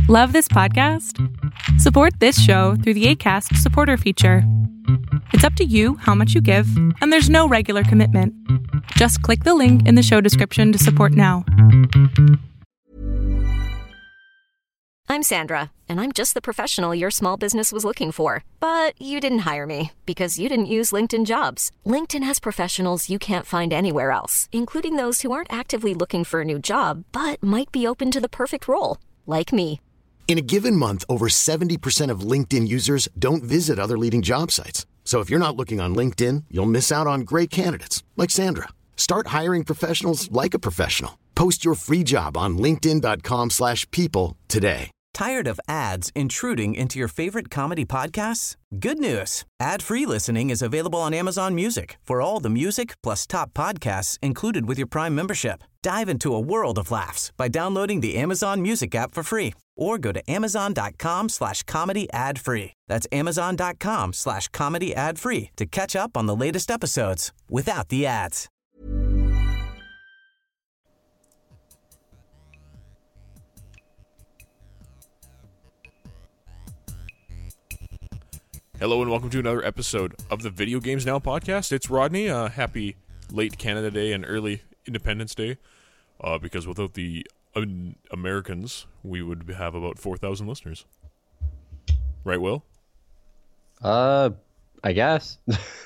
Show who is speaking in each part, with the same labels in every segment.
Speaker 1: Love this podcast? Support this show through the Acast supporter feature. It's up to you how much you give, and there's no regular commitment. Just click the link in the show description to support now.
Speaker 2: I'm Sandra, and I'm just the professional your small business was looking for. But you didn't hire me because you didn't use LinkedIn Jobs. LinkedIn has professionals you can't find anywhere else, including those who aren't actively looking for a new job, but might be open to the perfect role, like me.
Speaker 3: In a given month, over 70% of LinkedIn users don't visit other leading job sites. So if you're not looking on LinkedIn, you'll miss out on great candidates like Sandra. Start hiring professionals like a professional. Post your free job on linkedin.com/people today.
Speaker 4: Tired of ads intruding into your favorite comedy podcasts? Good news. Ad-free listening is available on Amazon Music for all the music plus top podcasts included with your Prime membership. Dive into a world of laughs by downloading the Amazon Music app for free or go to amazon.com/comedy ad-free. That's amazon.com/comedy ad-free to catch up on the latest episodes without the ads.
Speaker 5: Hello and welcome to another episode of the Video Games Now podcast. It's Rodney. Happy late Canada Day and early Independence Day. Because without the Americans, we would have about 4,000 listeners. Right, Will?
Speaker 6: I guess.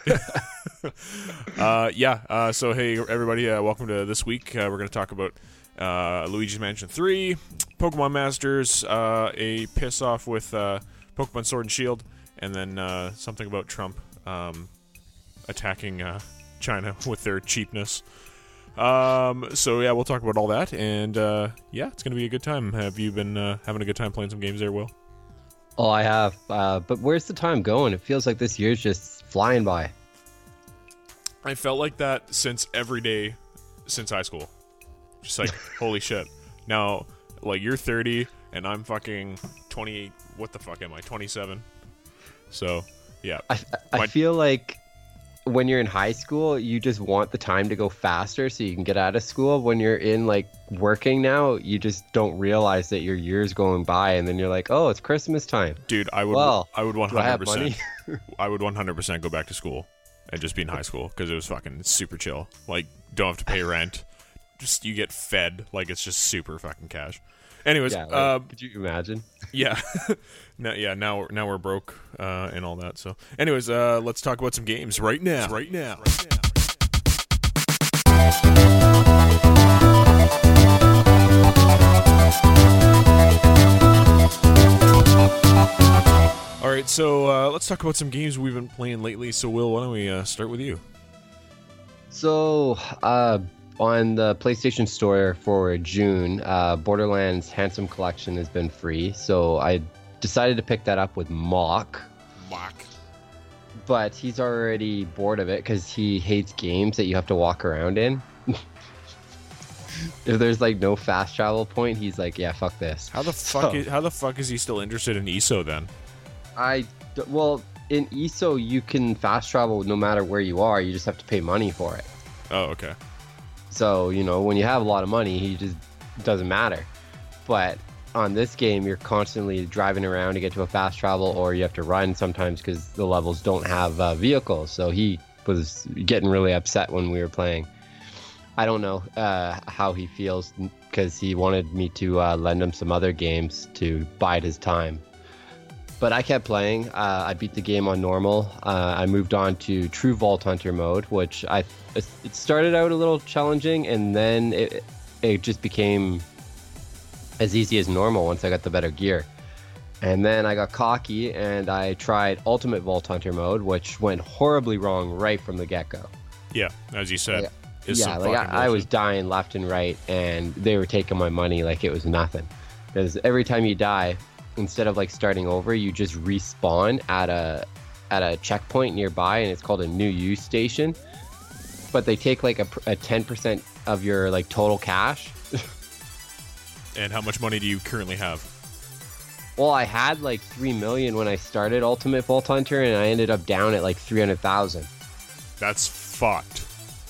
Speaker 5: So hey everybody, welcome to this week. We're going to talk about Luigi's Mansion 3, Pokemon Masters, a piss off with Pokemon Sword and Shield, and then something about Trump attacking China with their cheapness. We'll talk about all that, and it's going to be a good time. Have you been having a good time playing some games there, Will?
Speaker 6: Oh, I have. But where's the time going? It feels like this year's just flying by.
Speaker 5: I felt like that since every day since high school. Just like, holy shit. Now, like, you're 30, and I'm fucking 28. What the fuck am I? 27. So, yeah.
Speaker 6: I feel like when you're in high school, you just want the time to go faster so you can get out of school. When you're in, like, working now, you just don't realize that your year's going by, and then you're like, oh, it's Christmas time.
Speaker 5: Dude, I would 100%.
Speaker 6: Do I have money?
Speaker 5: I would 100% go back to school and just be in high school because it was fucking super chill. Like, don't have to pay rent. Just, you get fed. Like, it's just super fucking cash. Anyways,
Speaker 6: could you imagine?
Speaker 5: Yeah. Now we're broke and all that. So, anyways, let's talk about some games right now. All right, so let's talk about some games we've been playing lately. So, Will, why don't we start with you?
Speaker 6: So, on the PlayStation Store for June, Borderlands Handsome Collection has been free, so I decided to pick that up with Mock. But he's already bored of it because he hates games that you have to walk around in. If there's like no fast travel point, he's like, yeah, fuck this.
Speaker 5: How the fuck is he still interested in ESO then?
Speaker 6: In ESO you can fast travel no matter where you are. You just have to pay money for it.
Speaker 5: Oh, okay.
Speaker 6: So, when you have a lot of money, he just doesn't matter. But on this game, you're constantly driving around to get to a fast travel, or you have to run sometimes because the levels don't have vehicles. So he was getting really upset when we were playing. I don't know how he feels because he wanted me to lend him some other games to bide his time. But I kept playing. I beat the game on normal. I moved on to True Vault Hunter mode, which it started out a little challenging, and then it just became as easy as normal once I got the better gear. And then I got cocky, and I tried Ultimate Vault Hunter mode, which went horribly wrong right from the get-go.
Speaker 5: Yeah, as you said.
Speaker 6: I was dying left and right, and they were taking my money like it was nothing. Because every time you die, instead of like starting over, you just respawn at a checkpoint nearby, and it's called a new use station. But they take like a 10% of your like total cash.
Speaker 5: And how much money do you currently have?
Speaker 6: Well, I had like 3 million when I started Ultimate Vault Hunter, and I ended up down at like 300,000.
Speaker 5: That's fucked.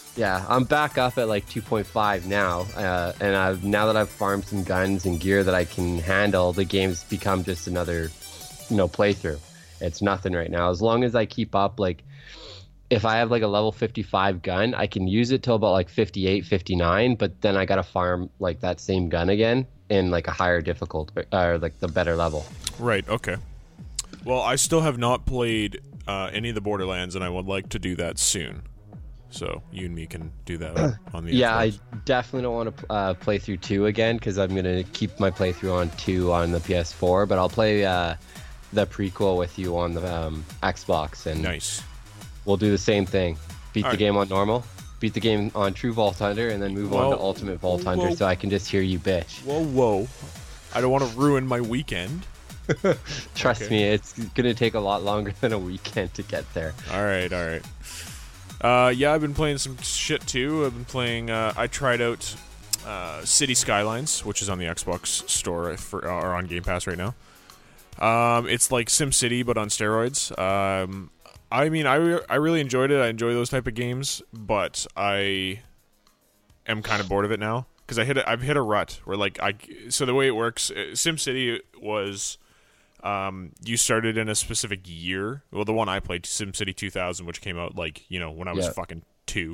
Speaker 6: Yeah, I'm back up at like 2.5 now, and now that I've farmed some guns and gear that I can handle, the game's become just another, playthrough. It's nothing right now. As long as I keep up, like, if I have like a level 55 gun, I can use it till about like 58, 59, but then I gotta farm like that same gun again in like a higher difficult, or like the better level.
Speaker 5: Right, okay. Well, I still have not played any of the Borderlands, and I would like to do that soon. So you and me can do that on the
Speaker 6: Yeah,
Speaker 5: Xbox.
Speaker 6: I definitely don't want to play through 2 again, because I'm going to keep my playthrough on 2 on the PS4, but I'll play the prequel with you on the Xbox, and
Speaker 5: Nice.
Speaker 6: we'll do the same thing. Beat
Speaker 5: All
Speaker 6: the
Speaker 5: right.
Speaker 6: game on normal, beat the game on True Vault Hunter, and then move on to
Speaker 5: Whoa.
Speaker 6: Ultimate Vault Hunter,
Speaker 5: Whoa.
Speaker 6: so I can just hear you bitch.
Speaker 5: Whoa. I don't want to ruin my weekend.
Speaker 6: Trust
Speaker 5: Okay.
Speaker 6: me, it's going to take a lot longer than a weekend to get there.
Speaker 5: All right. Yeah, I've been playing some shit too. I've been playing. I tried out City Skylines, which is on the Xbox store or on Game Pass right now. It's like SimCity but on steroids. I mean, I really enjoyed it. I enjoy those type of games, but I am kind of bored of it now because I've hit a rut where so the way it works, SimCity was. You started in a specific year. Well, the one I played, SimCity 2000, which came out when I was fucking 2.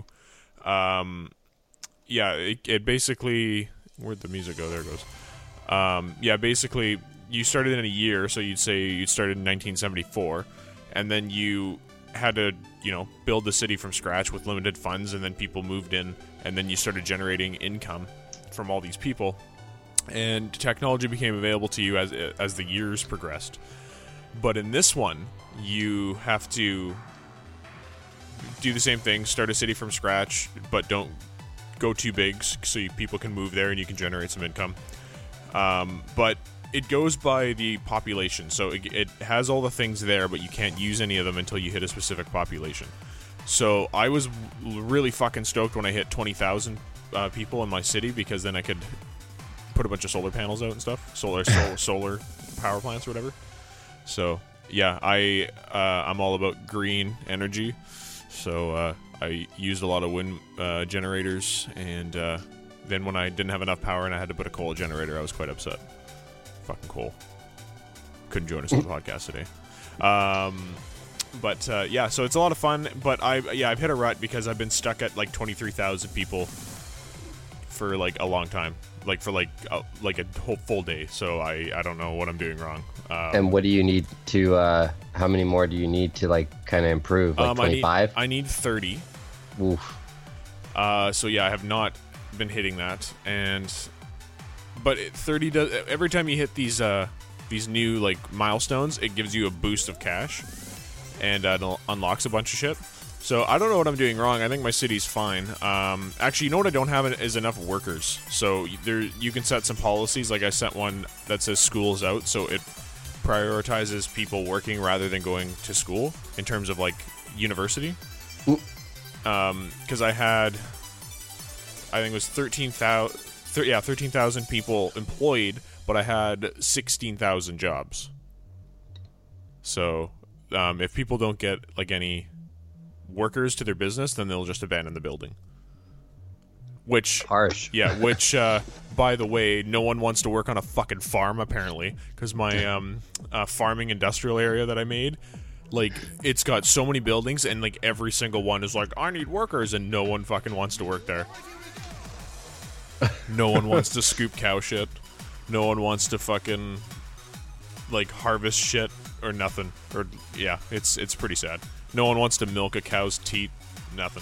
Speaker 5: Yeah, it basically, where'd the music go? There it goes. Yeah, basically you started in a year, so you'd say you started in 1974, and then you had to build the city from scratch with limited funds, and then people moved in, and then you started generating income from all these people. And technology became available to you as the years progressed. But in this one, you have to do the same thing, start a city from scratch, but don't go too big so people can move there and you can generate some income. But it goes by the population, so it has all the things there, but you can't use any of them until you hit a specific population. So I was really fucking stoked when I hit 20,000 people in my city, because then I could put a bunch of solar panels out and stuff, solar power plants or whatever. So yeah, I'm all about green energy. So I used a lot of wind generators, and then when I didn't have enough power and I had to put a coal generator, I was quite upset. Fucking coal. Couldn't join us on the podcast today. But yeah, so it's a lot of fun. But I've hit a rut because I've been stuck at like 23,000 people for like a long time. Like for like a whole full day, so I don't know what I'm doing wrong.
Speaker 6: And what do you need to? How many more do you need to like kind of improve? Like 25?
Speaker 5: I need 30.
Speaker 6: Oof.
Speaker 5: So yeah, I have not been hitting that, but 30 does. Every time you hit these new like milestones, it gives you a boost of cash, and it unlocks a bunch of shit. So I don't know what I'm doing wrong. I think my city's fine. Actually, you know what I don't have is enough workers. So you can set some policies. Like I set one that says school's out, so it prioritizes people working rather than going to school in terms of like university. Because I think it was 13,000 people employed, but I had 16,000 jobs. So if people don't get like any workers to their business, then they'll just abandon the building. Which
Speaker 6: harsh.
Speaker 5: Yeah, which by the way, no one wants to work on a fucking farm apparently, because my farming industrial area that I made, like, it's got so many buildings, and like every single one is like, I need workers, and no one fucking wants to work there. No one wants to scoop cow shit. No one wants to fucking like harvest shit or nothing. Or yeah, it's pretty sad. No one wants to milk a cow's teat. Nothing.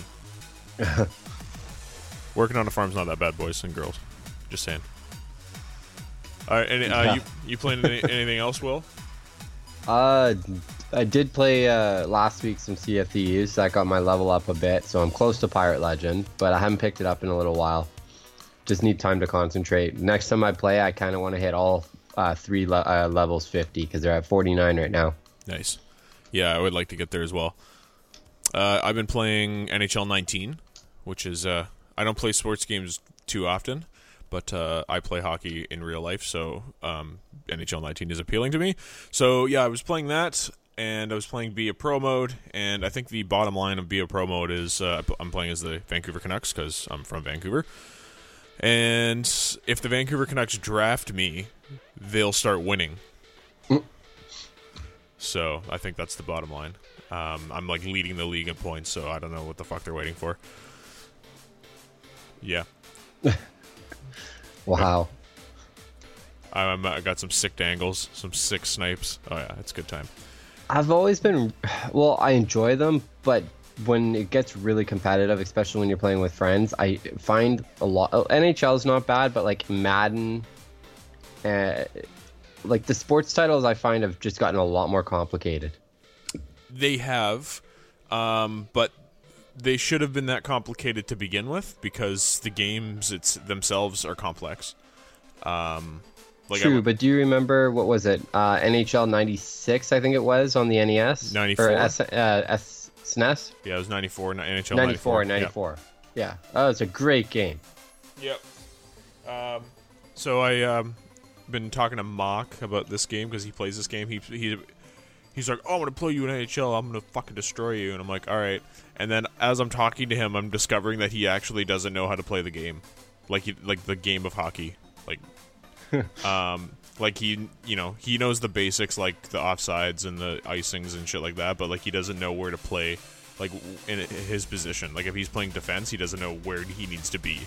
Speaker 5: Working on a farm's not that bad, boys and girls. Just saying. All right, you playing anything else, Will?
Speaker 6: I did play last week some Sea of Thieves. That got my level up a bit, so I'm close to Pirate Legend, but I haven't picked it up in a little while. Just need time to concentrate. Next time I play, I kind of want to hit all 3 levels 50, because they're at 49 right now.
Speaker 5: Nice. Yeah, I would like to get there as well. I've been playing NHL 19, which is I don't play sports games too often, but I play hockey in real life, so NHL 19 is appealing to me. So yeah, I was playing that. and I was playing Be a Pro mode, and I think the bottom line of Be a Pro mode is I'm playing as the Vancouver Canucks because I'm from Vancouver. And if the Vancouver Canucks draft me, they'll start winning. So I think that's the bottom line. I'm like leading the league in points, so I don't know what the fuck they're waiting for. Yeah.
Speaker 6: Wow.
Speaker 5: I got some sick dangles, some sick snipes. Oh yeah, it's a good time.
Speaker 6: I've always been, well, I enjoy them, but when it gets really competitive, especially when you're playing with friends, I find a lot. NHL is not bad, but like Madden, like the sports titles, I find have just gotten a lot more complicated. They
Speaker 5: have, but they should have been that complicated to begin with because the games themselves are complex.
Speaker 6: True, but do you remember, what was it? NHL 96, I think it was, on the NES?
Speaker 5: 94.
Speaker 6: Or SNES?
Speaker 5: Yeah, it was 94, NHL 94.
Speaker 6: 94. Yeah. Oh, it's a great game.
Speaker 5: Yep. So I been talking to Mock about this game because he plays this game. He's like, oh, I'm going to play you in NHL. I'm going to fucking destroy you. And I'm like, all right. And then as I'm talking to him, I'm discovering that he actually doesn't know how to play the game. Like the game of hockey. Like he knows the basics, like the offsides and the icings and shit like that, but like he doesn't know where to play, like in his position. Like if he's playing defense, he doesn't know where he needs to be.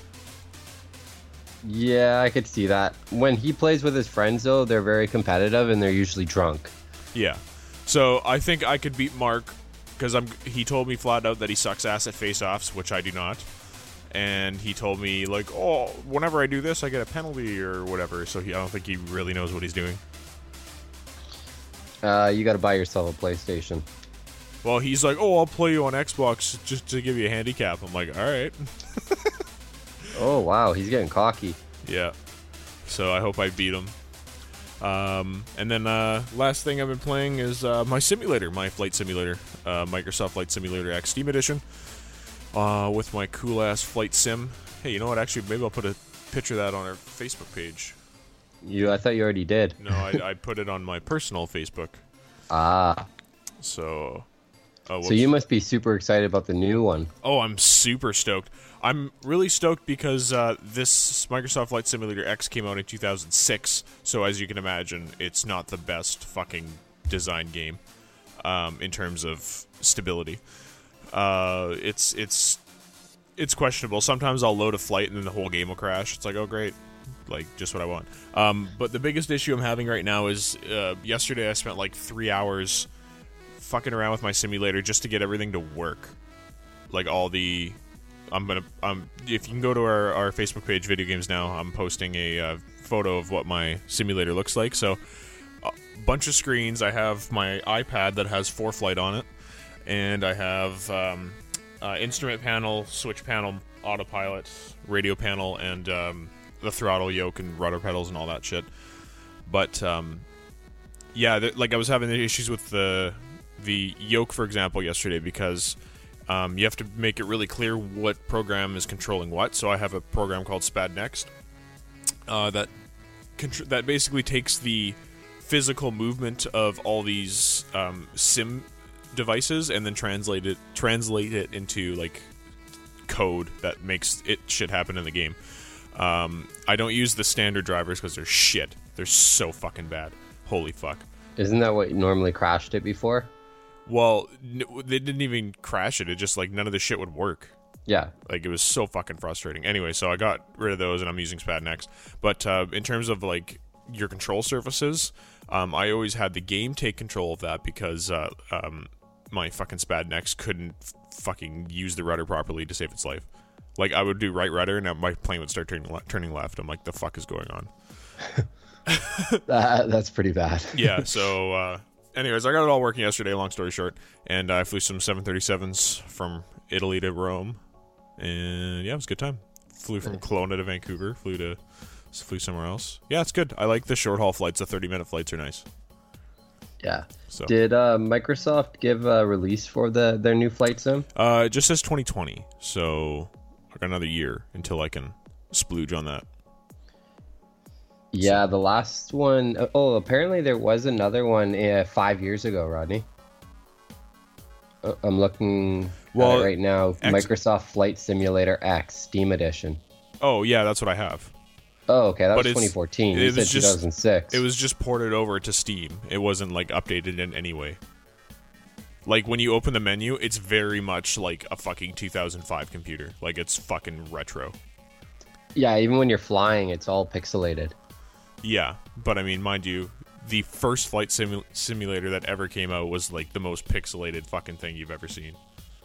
Speaker 6: Yeah, I could see that. When he plays with his friends, though, they're very competitive and they're usually drunk.
Speaker 5: Yeah. So I think I could beat Mark because he told me flat out that he sucks ass at face-offs, which I do not. And he told me, like, oh, whenever I do this, I get a penalty or whatever. So I don't think he really knows what he's doing.
Speaker 6: You got to buy yourself a PlayStation.
Speaker 5: Well, he's like, oh, I'll play you on Xbox just to give you a handicap. I'm like, all right.
Speaker 6: Oh, wow. He's getting cocky.
Speaker 5: Yeah. So I hope I beat him. And then last thing I've been playing is my simulator, my flight simulator, Microsoft Flight Simulator X Steam Edition. With my cool-ass flight sim. Hey, you know what? Actually, maybe I'll put a picture of that on our Facebook page.
Speaker 6: I thought you already did.
Speaker 5: No, I put it on my personal Facebook.
Speaker 6: Ah.
Speaker 5: So
Speaker 6: you must be super excited about the new one.
Speaker 5: Oh, I'm super stoked. I'm really stoked because this Microsoft Flight Simulator X came out in 2006. So as you can imagine, it's not the best fucking design game in terms of stability. It's questionable. Sometimes I'll load a flight and then the whole game will crash. It's like, oh great, like just what I want. But the biggest issue I'm having right now is yesterday I spent like 3 hours fucking around with my simulator just to get everything to work. Like if you can go to our Facebook page, Video Games Now, I'm posting a photo of what my simulator looks like. So a bunch of screens. I have my iPad that has ForeFlight on it. And I have instrument panel, switch panel, autopilot, radio panel, and the throttle yoke and rudder pedals and all that shit. But yeah, like I was having issues with the yoke, for example, yesterday because you have to make it really clear what program is controlling what. So I have a program called SPAD Next that basically takes the physical movement of all these sim devices and then translate it into like code that makes shit happen in the game. I don't use the standard drivers because they're shit. They're so fucking bad. Holy fuck.
Speaker 6: Isn't that what normally crashed it before?
Speaker 5: Well, they didn't even crash it. It just like none of the shit would work.
Speaker 6: Yeah.
Speaker 5: Like it was so fucking frustrating. Anyway, so I got rid of those and I'm using SPAD Next. But in terms of like your control surfaces, I always had the game take control of that because my fucking SPAD Next couldn't fucking use the rudder properly to save its life. Like I would do right rudder and my plane would start turning left. I'm like, the fuck is going on?
Speaker 6: That's pretty bad.
Speaker 5: Yeah. So, anyways, I got it all working yesterday. Long story short, and I flew some 737s from Italy to Rome, and yeah, it was a good time. Flew from Kelowna to Vancouver. Flew somewhere else. Yeah, it's good. I like the short haul flights. The 30-minute flights are nice.
Speaker 6: Yeah.
Speaker 5: So.
Speaker 6: Did Microsoft give a release for their new flight sim?
Speaker 5: It just says 2020, so I got another year until I can splooge on that.
Speaker 6: Yeah, the last one. Oh, apparently there was another one 5 years ago, Rodney. I'm looking at it right now. Microsoft Flight Simulator X Steam Edition.
Speaker 5: Oh, yeah, that's what I have.
Speaker 6: Oh, okay, that was 2014. You said 2006.
Speaker 5: It was just ported over to Steam. It wasn't, like, updated in any way. Like, when you open the menu, it's very much like a fucking 2005 computer. Like, it's fucking retro.
Speaker 6: Yeah, even when you're flying, it's all pixelated.
Speaker 5: Yeah, but I mean, mind you, the first flight simulator that ever came out was, like, the most pixelated fucking thing you've ever seen.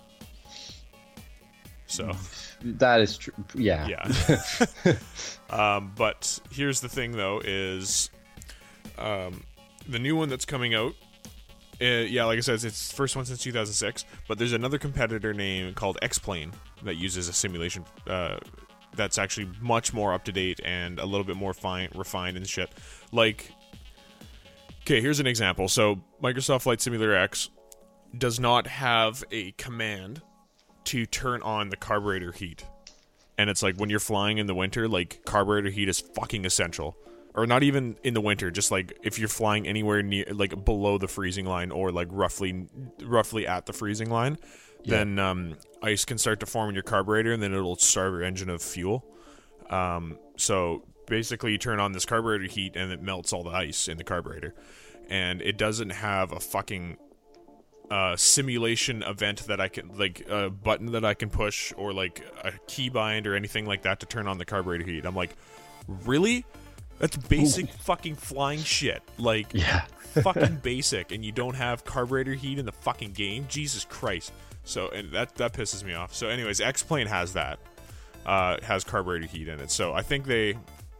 Speaker 5: So...
Speaker 6: That is true. Yeah.
Speaker 5: Yeah. But here's the thing, though, is the new one that's coming out. Yeah, like I said, it's the first one since 2006. But there's another competitor name called X-Plane that uses a simulation that's actually much more up to date and a little bit more refined and shit. Like, okay, here's an example. So Microsoft Flight Simulator X does not have a command to turn on the carburetor heat. And it's like when you're flying in the winter, like, carburetor heat is fucking essential. Or not even in the winter, just like if you're flying anywhere near, like, below the freezing line or like roughly at the freezing line, then ice can start to form in your carburetor and then it'll starve your engine of fuel. So basically you turn on this carburetor heat and it melts all the ice in the carburetor. And it doesn't have a fucking simulation event that I can, like, a button that I can push or like a keybind or anything like that to turn on the carburetor heat. I'm like, really? That's basic fucking flying shit. Like,
Speaker 6: yeah.
Speaker 5: Fucking basic, and you don't have carburetor heat in the fucking game? Jesus Christ. So, and that pisses me off. So anyways, X-Plane has that. Has carburetor heat in it. So I think they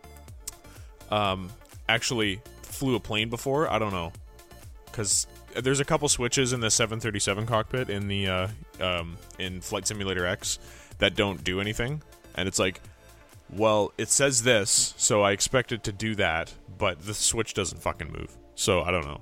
Speaker 5: actually flew a plane before. I don't know. Because there's a couple switches in the 737 cockpit in the in Flight Simulator X that don't do anything. And it's like, well, it says this, so I expect it to do that, but the switch doesn't fucking move. So I don't know.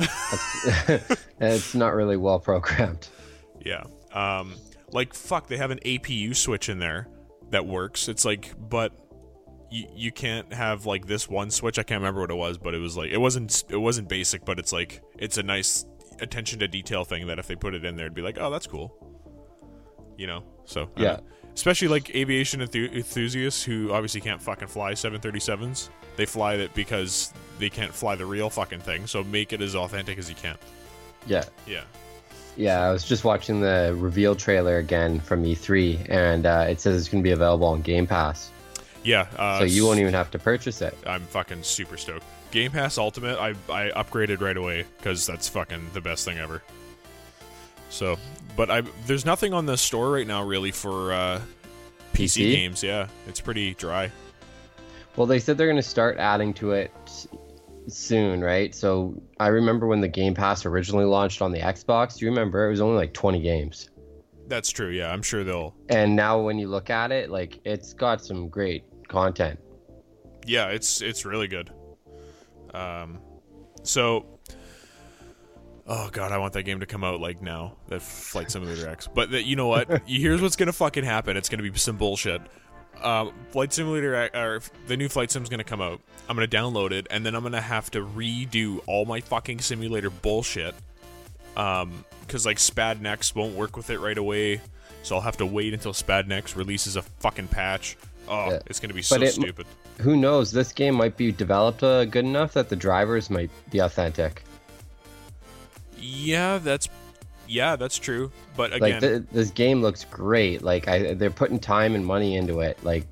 Speaker 6: It's not really well programmed.
Speaker 5: Yeah. Like, fuck, they have an APU switch in there that works. It's like, but you can't have, like, this one switch. I can't remember what it was, but it was like, it wasn't basic, but it's like, it's a nice attention to detail thing that if they put it in there, it'd be like, oh, that's cool. You know? So,
Speaker 6: yeah.
Speaker 5: Especially, like, aviation enthusiasts who obviously can't fucking fly 737s. They fly it because they can't fly the real fucking thing, so make it as authentic as you can.
Speaker 6: Yeah.
Speaker 5: Yeah.
Speaker 6: Yeah, I was just watching the reveal trailer again from E3, and it says it's going to be available on Game Pass.
Speaker 5: Yeah.
Speaker 6: So you won't even have to purchase it.
Speaker 5: I'm fucking super stoked. Game Pass Ultimate, I upgraded right away, because that's fucking the best thing ever. So, but there's nothing on the store right now really for PC games. Yeah, it's pretty dry.
Speaker 6: Well, they said they're going to start adding to it soon, right? So I remember when the Game Pass originally launched on the Xbox. Do you remember? It was only like 20 games.
Speaker 5: That's true. Yeah, I'm sure they'll. And
Speaker 6: now when you look at it, like, it's got some great content.
Speaker 5: Yeah, it's really good. So. Oh, God, I want that game to come out, like, now. That Flight Simulator X. But you know what? Here's what's going to fucking happen. It's going to be some bullshit. Flight Simulator, or the new Flight Sim's going to come out. I'm going to download it, and then I'm going to have to redo all my fucking simulator bullshit. Because, like, SPAD Next won't work with it right away. So I'll have to wait until SPAD Next releases a fucking patch. Oh, yeah. It's going to be so stupid.
Speaker 6: Who knows? This game might be developed good enough that the drivers might be authentic.
Speaker 5: Yeah, that's true. But again,
Speaker 6: like this game looks great. Like they're putting time and money into it. Like,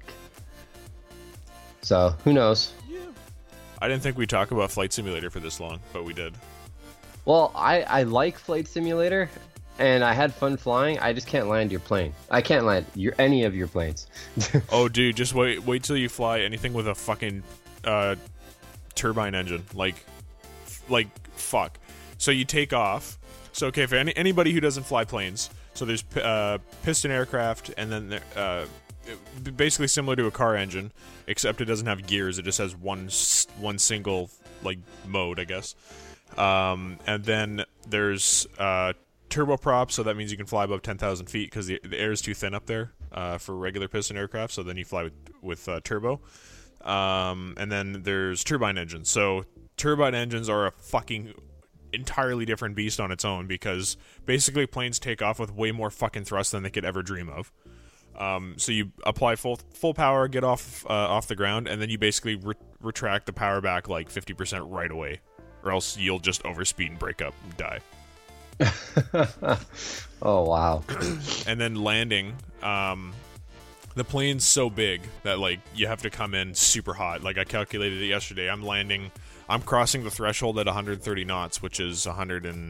Speaker 6: so who knows?
Speaker 5: Yeah. I didn't think we'd talk about Flight Simulator for this long, but we did.
Speaker 6: Well, I like Flight Simulator, and I had fun flying. I just can't land your plane. I can't land any of your planes.
Speaker 5: Oh, dude, just wait till you fly anything with a fucking turbine engine. Like fuck. So you take off. So, okay, for anybody who doesn't fly planes, so there's piston aircraft, and then basically similar to a car engine, except it doesn't have gears. It just has one single, like, mode, I guess. And then there's turboprop, so that means you can fly above 10,000 feet because the air is too thin up there for regular piston aircraft. So then you fly with turbo. And then there's turbine engines. So turbine engines are a fucking entirely different beast on its own, because basically planes take off with way more fucking thrust than they could ever dream of. So you apply full power, get off the ground, and then you basically retract the power back like 50% right away, or else you'll just overspeed and break up and die.
Speaker 6: Oh wow.
Speaker 5: And then landing, the plane's so big that like you have to come in super hot. Like I calculated it yesterday. I'm crossing the threshold at 130 knots, which is I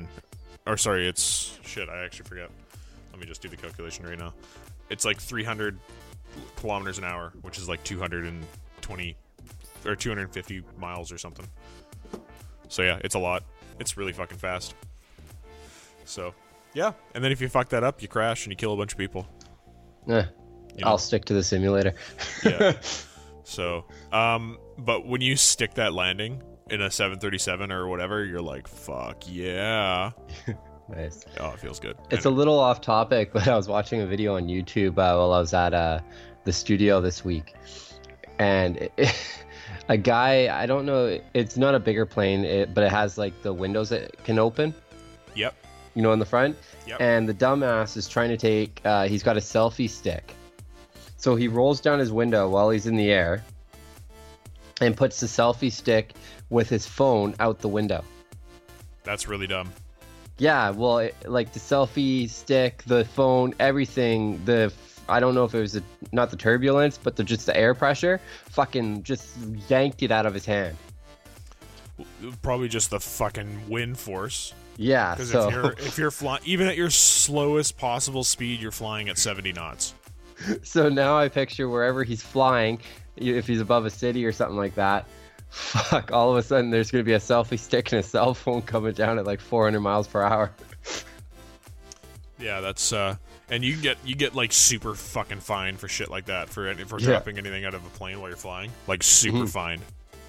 Speaker 5: actually forget. Let me just do the calculation right now. It's like 300 kilometers an hour, which is like 220 or 250 miles or something. So yeah, it's a lot. It's really fucking fast. So yeah, and then if you fuck that up, you crash and you kill a bunch of people.
Speaker 6: I'll stick to the simulator.
Speaker 5: Yeah. So, but when you stick that landing in a 737 or whatever, you're like, fuck yeah.
Speaker 6: Nice.
Speaker 5: Oh, it feels good.
Speaker 6: It's a little off topic, but I was watching a video on YouTube while I was at the studio this week. And a guy, I don't know, it's not a bigger plane, but it has like the windows that can open.
Speaker 5: Yep.
Speaker 6: You know, in the front.
Speaker 5: Yep.
Speaker 6: And the dumbass is trying to take, he's got a selfie stick. So he rolls down his window while he's in the air and puts the selfie stick with his phone out the window.
Speaker 5: That's really dumb.
Speaker 6: Yeah, well, like the selfie stick, the phone, everything, I don't know if it was not the turbulence, but just the air pressure, fucking just yanked it out of his hand.
Speaker 5: Probably just the fucking wind force.
Speaker 6: Yeah,
Speaker 5: because
Speaker 6: so
Speaker 5: if you're flying, even at your slowest possible speed, you're flying at 70 knots.
Speaker 6: So now I picture wherever he's flying, if he's above a city or something like that, fuck, all of a sudden there's going to be a selfie stick and a cell phone coming down at like 400 miles per hour.
Speaker 5: Yeah, that's and you get like super fucking fined for shit like that for dropping anything out of a plane while you're flying, like super fined.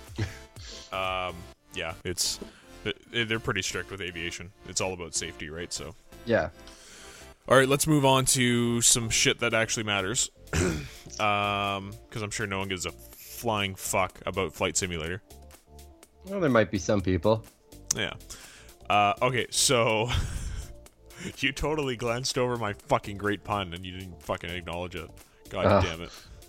Speaker 5: Yeah, they're pretty strict with aviation. It's all about safety, right? So
Speaker 6: yeah.
Speaker 5: All right, let's move on to some shit that actually matters. Because I'm sure no one gives a flying fuck about Flight Simulator.
Speaker 6: Well, there might be some people.
Speaker 5: Yeah. Okay, so you totally glanced over my fucking great pun and you didn't fucking acknowledge it. God damn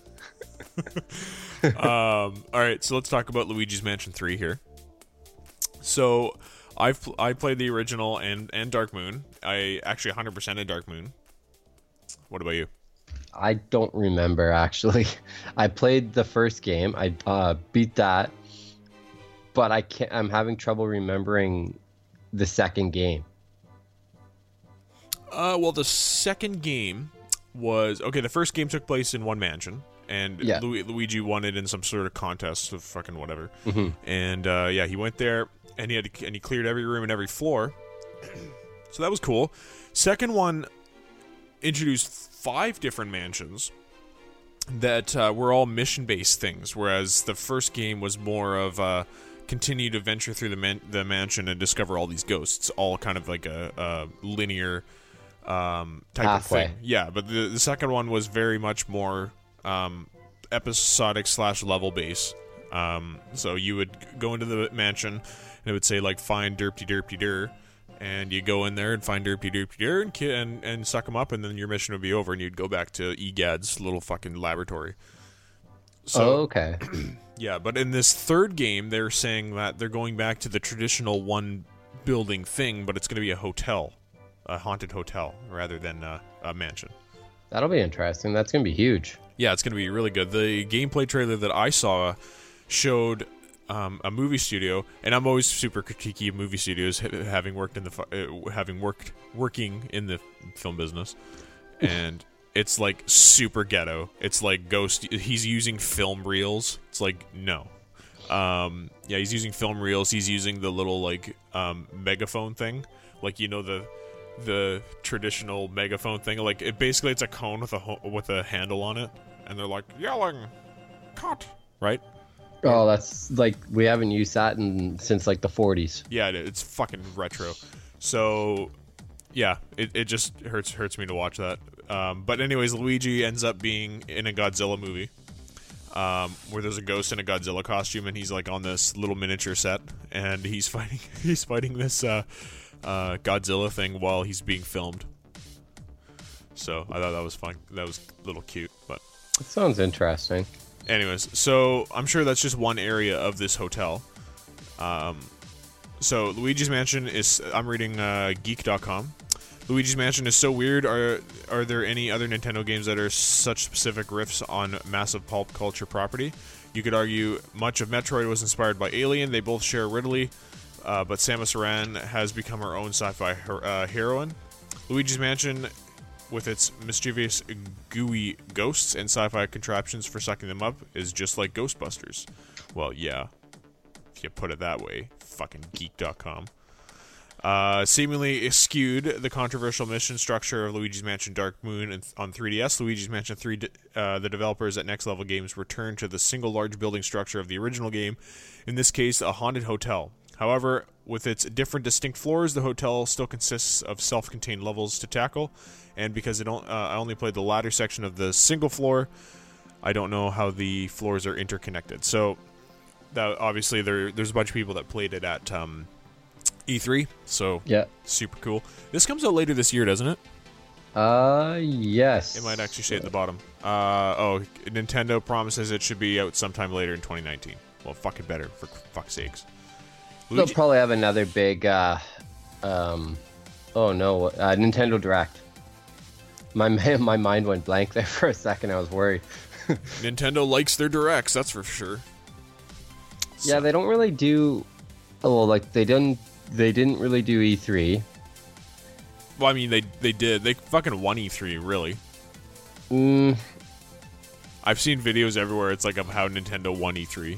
Speaker 5: it. All right, so let's talk about Luigi's Mansion 3 here. So I played the original and Dark Moon. I actually 100%ed Dark Moon. What about you?
Speaker 6: I don't remember, actually. I played the first game. I beat that, but I'm having trouble remembering the second game.
Speaker 5: Well, the second game was okay. The first game took place in one mansion, and Luigi won it in some sort of contest of fucking whatever. Mm-hmm. And yeah, he went there and he cleared every room and every floor. So that was cool. Second one introduced 5 different mansions that were all mission-based things, whereas the first game was more of continue to venture through the mansion and discover all these ghosts, all kind of like a linear type
Speaker 6: Pathway.
Speaker 5: of thing. Yeah, but the second one was very much more episodic / level base. So you would go into the mansion and it would say like find Derpty Derpty Der, and you go in there and find Derpty Derpty Der and suck them up, and then your mission would be over and you'd go back to EGAD's little fucking laboratory. So,
Speaker 6: okay.
Speaker 5: Yeah, but in this third game, they're saying that they're going back to the traditional one building thing, but it's going to be a hotel, a haunted hotel, rather than a mansion.
Speaker 6: That'll be interesting. That's going to be huge.
Speaker 5: Yeah, it's going to be really good. The gameplay trailer that I saw showed a movie studio, and I'm always super critiquey of movie studios, having worked in working in the film business, and it's like super ghetto. It's like Ghost. He's using film reels. It's like no. Yeah, he's using film reels. He's using the little like megaphone thing, like the traditional megaphone thing. Like basically it's a cone with a handle on it, and they're like yelling, "Cut!" Right?
Speaker 6: Oh, that's like we haven't used that since like the 40s.
Speaker 5: Yeah, it's fucking retro. So yeah, it just hurts me to watch that. But anyways, Luigi ends up being in a Godzilla movie. where there's a ghost in a Godzilla costume, and he's like on this little miniature set, and he's fighting this Godzilla thing while he's being filmed. So I thought that was fun. That was a little cute, but
Speaker 6: It sounds interesting.
Speaker 5: anyways, so I'm sure that's just one area of this hotel. So Luigi's Mansion is, I'm reading geek.com. Luigi's Mansion is so weird. Are there any other Nintendo games that are such specific riffs on massive pulp culture property? You could argue much of Metroid was inspired by Alien. They both share Ridley, but Samus Aran has become her own sci-fi heroine. Luigi's Mansion, with its mischievous, gooey ghosts and sci-fi contraptions for sucking them up, is just like Ghostbusters. Well, yeah. If you put it that way. Fucking geek.com. Seemingly skewed the controversial mission structure of Luigi's Mansion Dark Moon on 3DS. Luigi's Mansion 3, the developers at Next Level Games returned to the single large building structure of the original game, in this case a haunted hotel. However, with its different distinct floors, the hotel still consists of self-contained levels to tackle, and because I only played the latter section of the single floor, I don't know how the floors are interconnected. So, that obviously there's a bunch of people that played it at E3, so
Speaker 6: Yeah.
Speaker 5: super cool. This comes out later this year, doesn't it?
Speaker 6: Yes.
Speaker 5: It might actually say at the bottom. Nintendo promises it should be out sometime later in 2019. Well, fucking better, for fuck's sakes.
Speaker 6: They'll probably have another big, Nintendo Direct. My mind went blank there for a second. I was worried.
Speaker 5: Nintendo likes their directs, that's for sure.
Speaker 6: Yeah, they don't really do. Oh, like they didn't really do E3.
Speaker 5: Well, I mean, they did. They fucking won E3, really. I've seen videos everywhere. It's like of how Nintendo won E3.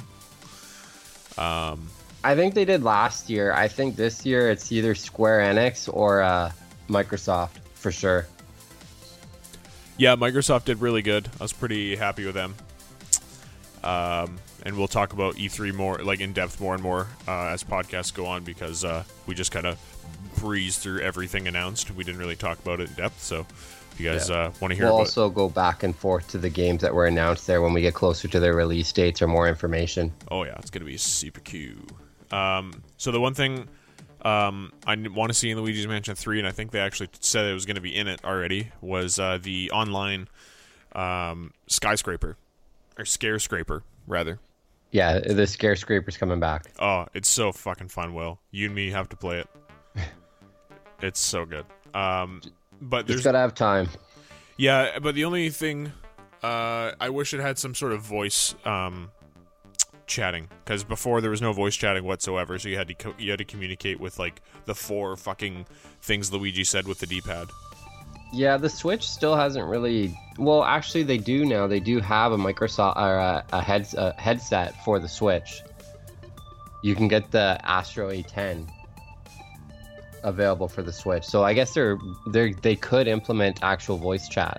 Speaker 6: I think they did last year. I think this year it's either Square Enix or Microsoft for sure.
Speaker 5: Yeah, Microsoft did really good. I was pretty happy with them. And we'll talk about E3 more, like in depth, more and more as podcasts go on, because we just kind of breezed through everything announced. We didn't really talk about it in depth. So if you guys want to hear
Speaker 6: We'll
Speaker 5: about
Speaker 6: also go back and forth to the games that were announced there when we get closer to their release dates or more information.
Speaker 5: Oh yeah, it's gonna be super cute. So the one thing I want to see in Luigi's Mansion 3, and I think they actually said it was going to be in it already, was the online skyscraper, or Scarescraper, rather.
Speaker 6: Yeah, the Scarescraper's coming back.
Speaker 5: Oh, it's so fucking fun, Will. You and me have to play it. It's so good. But there's
Speaker 6: Just gotta have time.
Speaker 5: Yeah, but the only thing, I wish it had some sort of voice chatting, because before there was no voice chatting whatsoever, so you had to communicate with like the 4 fucking things Luigi said with the D-pad.
Speaker 6: Yeah, the Switch still hasn't really. Well, actually, they do now. They do have a Microsoft or a headset for the Switch. You can get the Astro A10 available for the Switch. So I guess they could implement actual voice chat.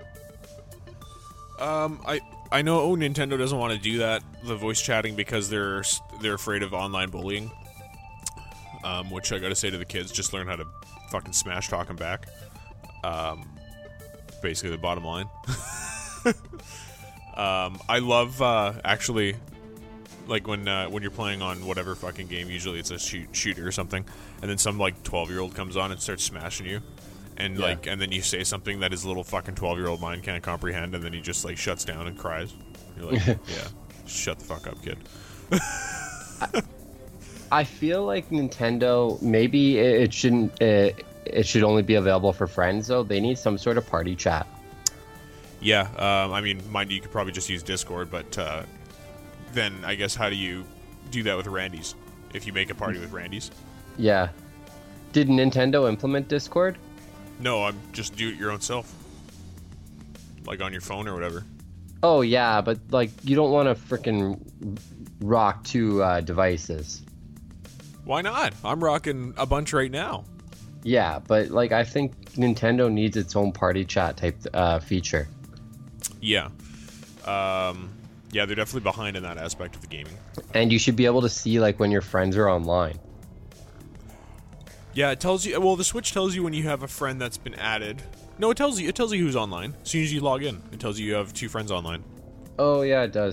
Speaker 5: I know Nintendo doesn't want to do that, the voice chatting, because they're afraid of online bullying. Which I gotta say to the kids, just learn how to fucking smash talk them back. Basically the bottom line. I love actually, like when you're playing on whatever fucking game, usually it's a shooter or something, and then some like 12-year-old comes on and starts smashing you, and and then you say something that his little fucking 12-year-old mind can't comprehend, and then he just like shuts down and cries. You're like, yeah, shut the fuck up, kid.
Speaker 6: I feel like Nintendo, maybe it shouldn't. It should only be available for friends, though. They need some sort of party chat.
Speaker 5: Yeah, I mean, mind you, could probably just use Discord, but then I guess how do you do that with Randy's? If you make a party with Randy's?
Speaker 6: Yeah. Did Nintendo implement Discord?
Speaker 5: No, I'm just do it your own self. Like on your phone or whatever.
Speaker 6: Oh, yeah, but like you don't want to freaking rock 2 devices.
Speaker 5: Why not? I'm rocking a bunch right now.
Speaker 6: Yeah, but like I think Nintendo needs its own party chat type feature.
Speaker 5: Yeah. Yeah, they're definitely behind in that aspect of the gaming.
Speaker 6: And you should be able to see like when your friends are online.
Speaker 5: Yeah, it tells you. Well, the Switch tells you when you have a friend that's been added. No, it tells you who's online. As soon as you log in, it tells you have 2 friends online.
Speaker 6: Oh yeah, it does.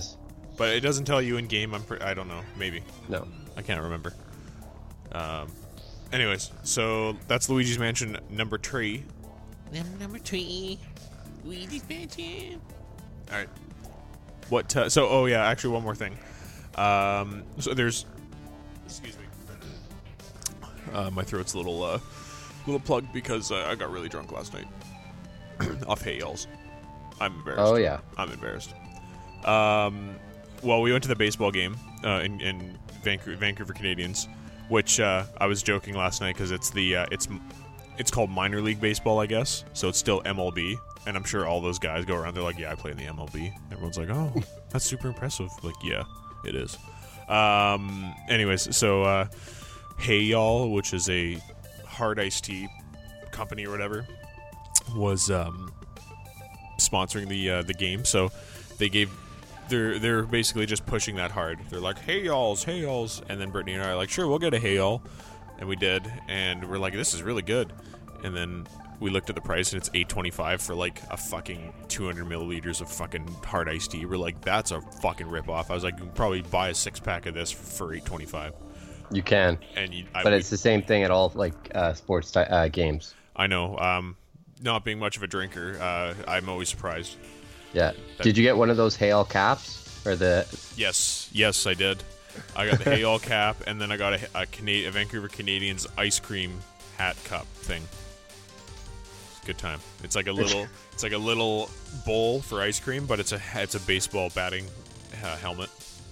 Speaker 5: but it doesn't tell you in game. I don't know. Maybe.
Speaker 6: No.
Speaker 5: I can't remember. Anyways, so that's Luigi's Mansion number 3. Number 3. Luigi's Mansion. All right. What? Actually, one more thing. So there's. Excuse me. My throat's a little plugged because I got really drunk last night off hay yells. I'm embarrassed.
Speaker 6: Oh yeah.
Speaker 5: I'm embarrassed. Well, we went to the baseball game in Vancouver Canadians, which I was joking last night because it's called minor league baseball, I guess. So it's still MLB, and I'm sure all those guys go around. They're like, "Yeah, I play in the MLB." Everyone's like, "Oh, that's super impressive." Like, yeah, it is. Anyways, so Hey Y'all, which is a hard iced tea company or whatever, was sponsoring the game. So they're basically just pushing that hard. They're like, hey y'alls, and then Brittany and I are like, sure, we'll get a hey y'all, and we did, and we're like, this is really good. And then we looked at the price, and it's $8.25 for like a fucking 200 milliliters of fucking hard iced tea. We're like, that's a fucking ripoff. I was like, you can probably buy a 6-pack of this for $8.25.
Speaker 6: You can, but it's the same thing at all like sports games.
Speaker 5: I know. Not being much of a drinker, I'm always surprised.
Speaker 6: Yeah. Did you get one of those Hale caps or the?
Speaker 5: Yes, I did. I got the Hale cap, and then I got a Vancouver Canadians ice cream hat cup thing. It's a good time. It's like a little bowl for ice cream, but it's a baseball batting helmet.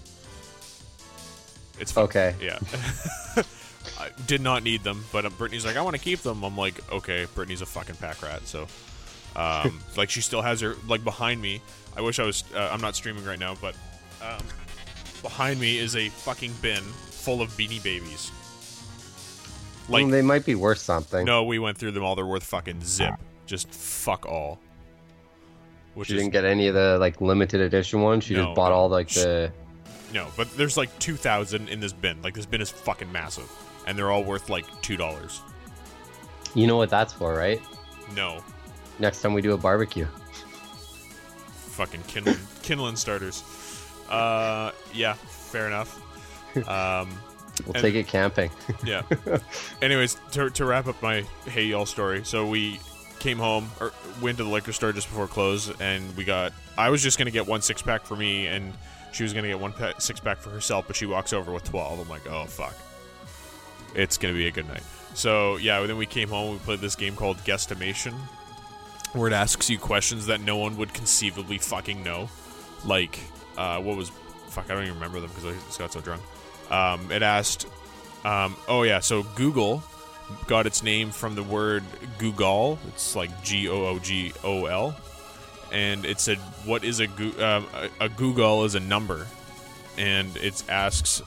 Speaker 5: It's fun.
Speaker 6: Okay.
Speaker 5: Yeah. I did not need them, but Brittany's like, I want to keep them. I'm like, okay. Brittany's a fucking pack rat, so like she still has her like behind me. I wish I was. I'm not streaming right now, but behind me is a fucking bin full of Beanie Babies. Like
Speaker 6: they might be worth something.
Speaker 5: No, we went through them all. They're worth fucking zip. Just fuck all.
Speaker 6: She didn't get any of the like limited edition ones. She just bought all like the.
Speaker 5: No, but there's like 2,000 in this bin. Like this bin is fucking massive, and they're all worth like $2.
Speaker 6: You know what that's for, right?
Speaker 5: No.
Speaker 6: Next time we do a barbecue.
Speaker 5: Fucking kindling starters. Yeah, fair enough.
Speaker 6: We'll take it camping.
Speaker 5: Yeah. Anyways, to wrap up my Hey Y'all story, so we came home, or went to the liquor store just before close, and I was just gonna get one 6-pack for me, and she was gonna get one 6-pack for herself, but she walks over with 12. I'm like, oh fuck, it's gonna be a good night. So yeah, then we came home. We played this game called Guesstimation, where it asks you questions that no one would conceivably fucking know. Like, I don't even remember them because I just got so drunk. It asked, so Google got its name from the word Google. It's like Googol. And it said, what is a Google is a number. And it asks,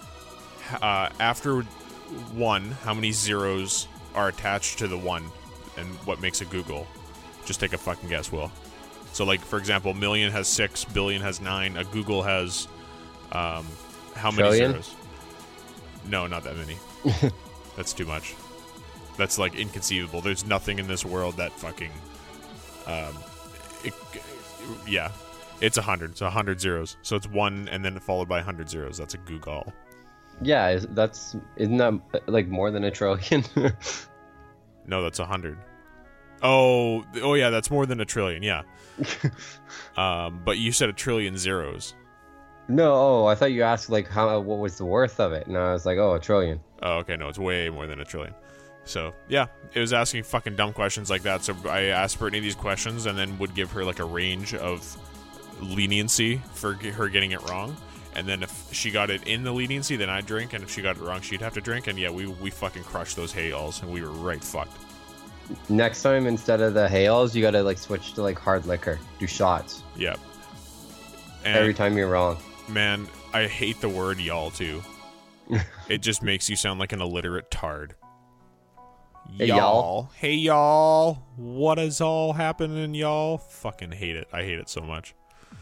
Speaker 5: after 1, how many zeros are attached to the 1, and what makes a Google? Just take a fucking guess, Will. So, like, for example, million has 6, billion has 9. A Google has, how many
Speaker 6: trillion?
Speaker 5: zeros? No, not that many. That's too much. That's, like, inconceivable. There's nothing in this world that fucking, it's 100. It's 100 zeros. So it's 1 and then followed by 100 zeros. That's a Google.
Speaker 6: Yeah, isn't that like more than a trillion?
Speaker 5: No, that's 100. Oh yeah, that's more than a trillion. Yeah. But you said a trillion zeros.
Speaker 6: No, I thought you asked like what was the worth of it, and I was like, a trillion.
Speaker 5: Oh, okay, no, it's way more than a trillion. So yeah, it was asking fucking dumb questions like that. So I asked Brittany these questions and then would give her like a range of leniency for her getting it wrong. And then if she got it in the leniency, then I'd drink, and if she got it wrong, she'd have to drink. And yeah, we fucking crushed those hay-alls, and we were right fucked.
Speaker 6: Next time, instead of the hay-alls, you gotta like switch to like hard liquor, do shots.
Speaker 5: Yep.
Speaker 6: And every time you're wrong.
Speaker 5: Man, I hate the word y'all too. It just makes you sound like an illiterate tard.
Speaker 6: Hey, y'all.
Speaker 5: Hey y'all. What is all happening, y'all? Fucking hate it. I hate it so much.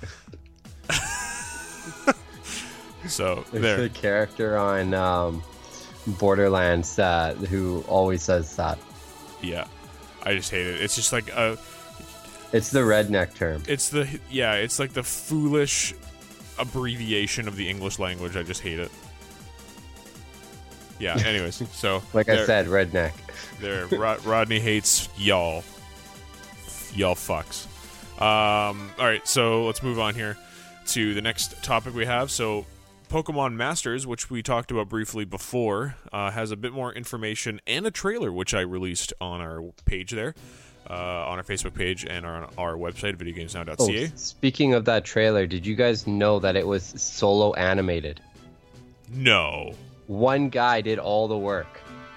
Speaker 5: So
Speaker 6: there's a character on Borderlands who always says that.
Speaker 5: Yeah, I just hate it. It's just like
Speaker 6: it's the redneck term.
Speaker 5: It's like the foolish abbreviation of the English language. I just hate it. Yeah, anyways, so...
Speaker 6: Like I said, redneck.
Speaker 5: There, Rodney hates y'all. Y'all fucks. Alright, so let's move on here to the next topic we have. So, Pokemon Masters, which we talked about briefly before, has a bit more information and a trailer, which I released on our page there, on our Facebook page and on our website, videogamesnow.ca.
Speaker 6: Oh, speaking of that trailer, did you guys know that it was solo animated?
Speaker 5: No.
Speaker 6: One guy did all the work.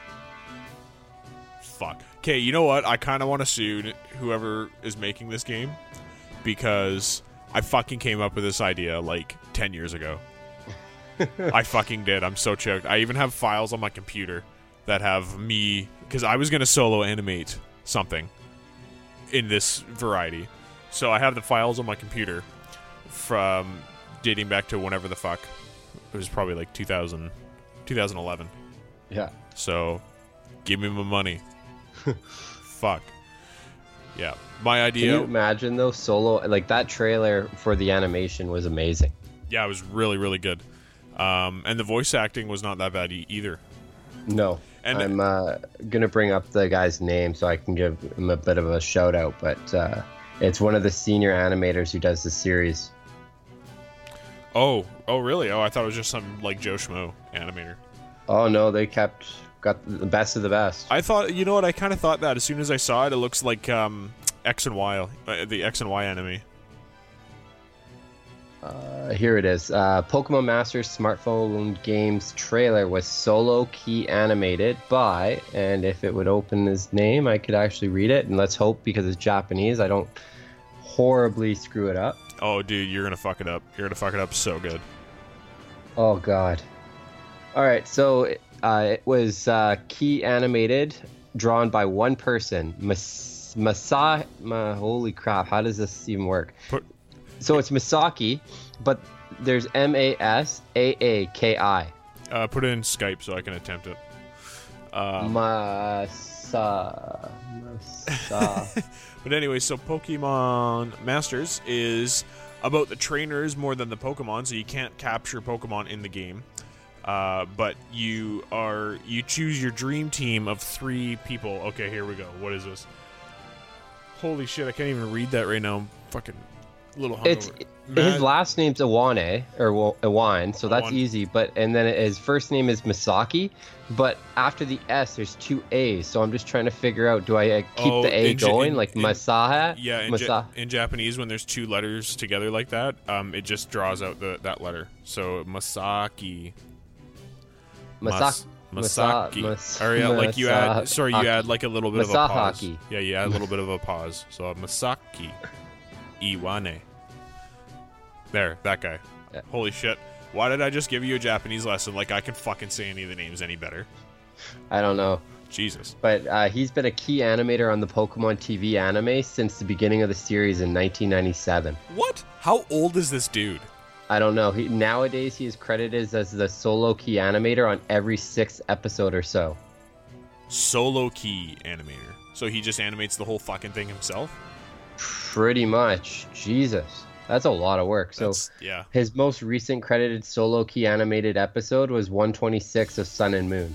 Speaker 5: Fuck. Okay, you know what? I kind of want to sue whoever is making this game because I fucking came up with this idea like 10 years ago. I fucking did. I'm so choked. I even have files on my computer that have me, because I was going to solo animate something in this variety. So I have the files on my computer from dating back to whenever the fuck. It was probably like 2011.
Speaker 6: Yeah.
Speaker 5: So, give me my money. Fuck. Yeah. My idea...
Speaker 6: Can you imagine, though, solo... Like, that trailer for the animation was amazing.
Speaker 5: Yeah, it was really, really good. And the voice acting was not that bad either.
Speaker 6: No.
Speaker 5: And
Speaker 6: I'm going to bring up the guy's name so I can give him a bit of a shout-out, but it's one of the senior animators who does the series.
Speaker 5: Oh, really? Oh, I thought it was just some, like, Joe Schmo animator.
Speaker 6: Oh, no, they got the best of the best.
Speaker 5: I thought, you know what, I kind of thought that. As soon as I saw it, it looks like X and Y, the X and Y anime.
Speaker 6: Here it is. Pokemon Masters smartphone games trailer was solo key animated by, and if it would open his name, I could actually read it, and let's hope, because it's Japanese, I don't horribly screw it up.
Speaker 5: Oh, dude, you're going to fuck it up. You're going to fuck it up so good.
Speaker 6: Oh, God. All right, so it was key animated, drawn by one person. Holy crap, how does this even work? So it's Masaki, but there's Masaaki.
Speaker 5: Put it in Skype so I can attempt it. But anyway, so Pokemon Masters is about the trainers more than the Pokemon, so you can't capture Pokemon in the game. But you choose your dream team of 3 people. Okay, here we go. What is this? Holy shit, I can't even read that right now. I'm fucking a little hungover.
Speaker 6: His last name's Iwane, or Iwan, so that's easy. And then his first name is Masaki, but after the S, there's 2 A's. So I'm just trying to figure out, do I keep the A going, like Masaha?
Speaker 5: Yeah, in Japanese, when there's 2 letters together like that, it just draws out that letter. So Masaki.
Speaker 6: Masaki.
Speaker 5: Or yeah, like you add. Sorry, you add like a little bit of a pause.
Speaker 6: Masahaki.
Speaker 5: Yeah, you add a little bit of a pause. So Masaki Iwane. There, that guy.
Speaker 6: Yeah.
Speaker 5: Holy shit! Why did I just give you a Japanese lesson? Like I can fucking say any of the names any better.
Speaker 6: I don't know.
Speaker 5: Jesus.
Speaker 6: But he's been a key animator on the Pokemon TV anime since the beginning of the series in 1997.
Speaker 5: What? How old is this dude?
Speaker 6: I don't know. Nowadays, he is credited as the solo key animator on every 6th episode or so.
Speaker 5: Solo key animator. So he just animates the whole fucking thing himself?
Speaker 6: Pretty much. Jesus. That's a lot of work. So
Speaker 5: yeah.
Speaker 6: His most recent credited solo key animated episode was 126 of Sun and Moon.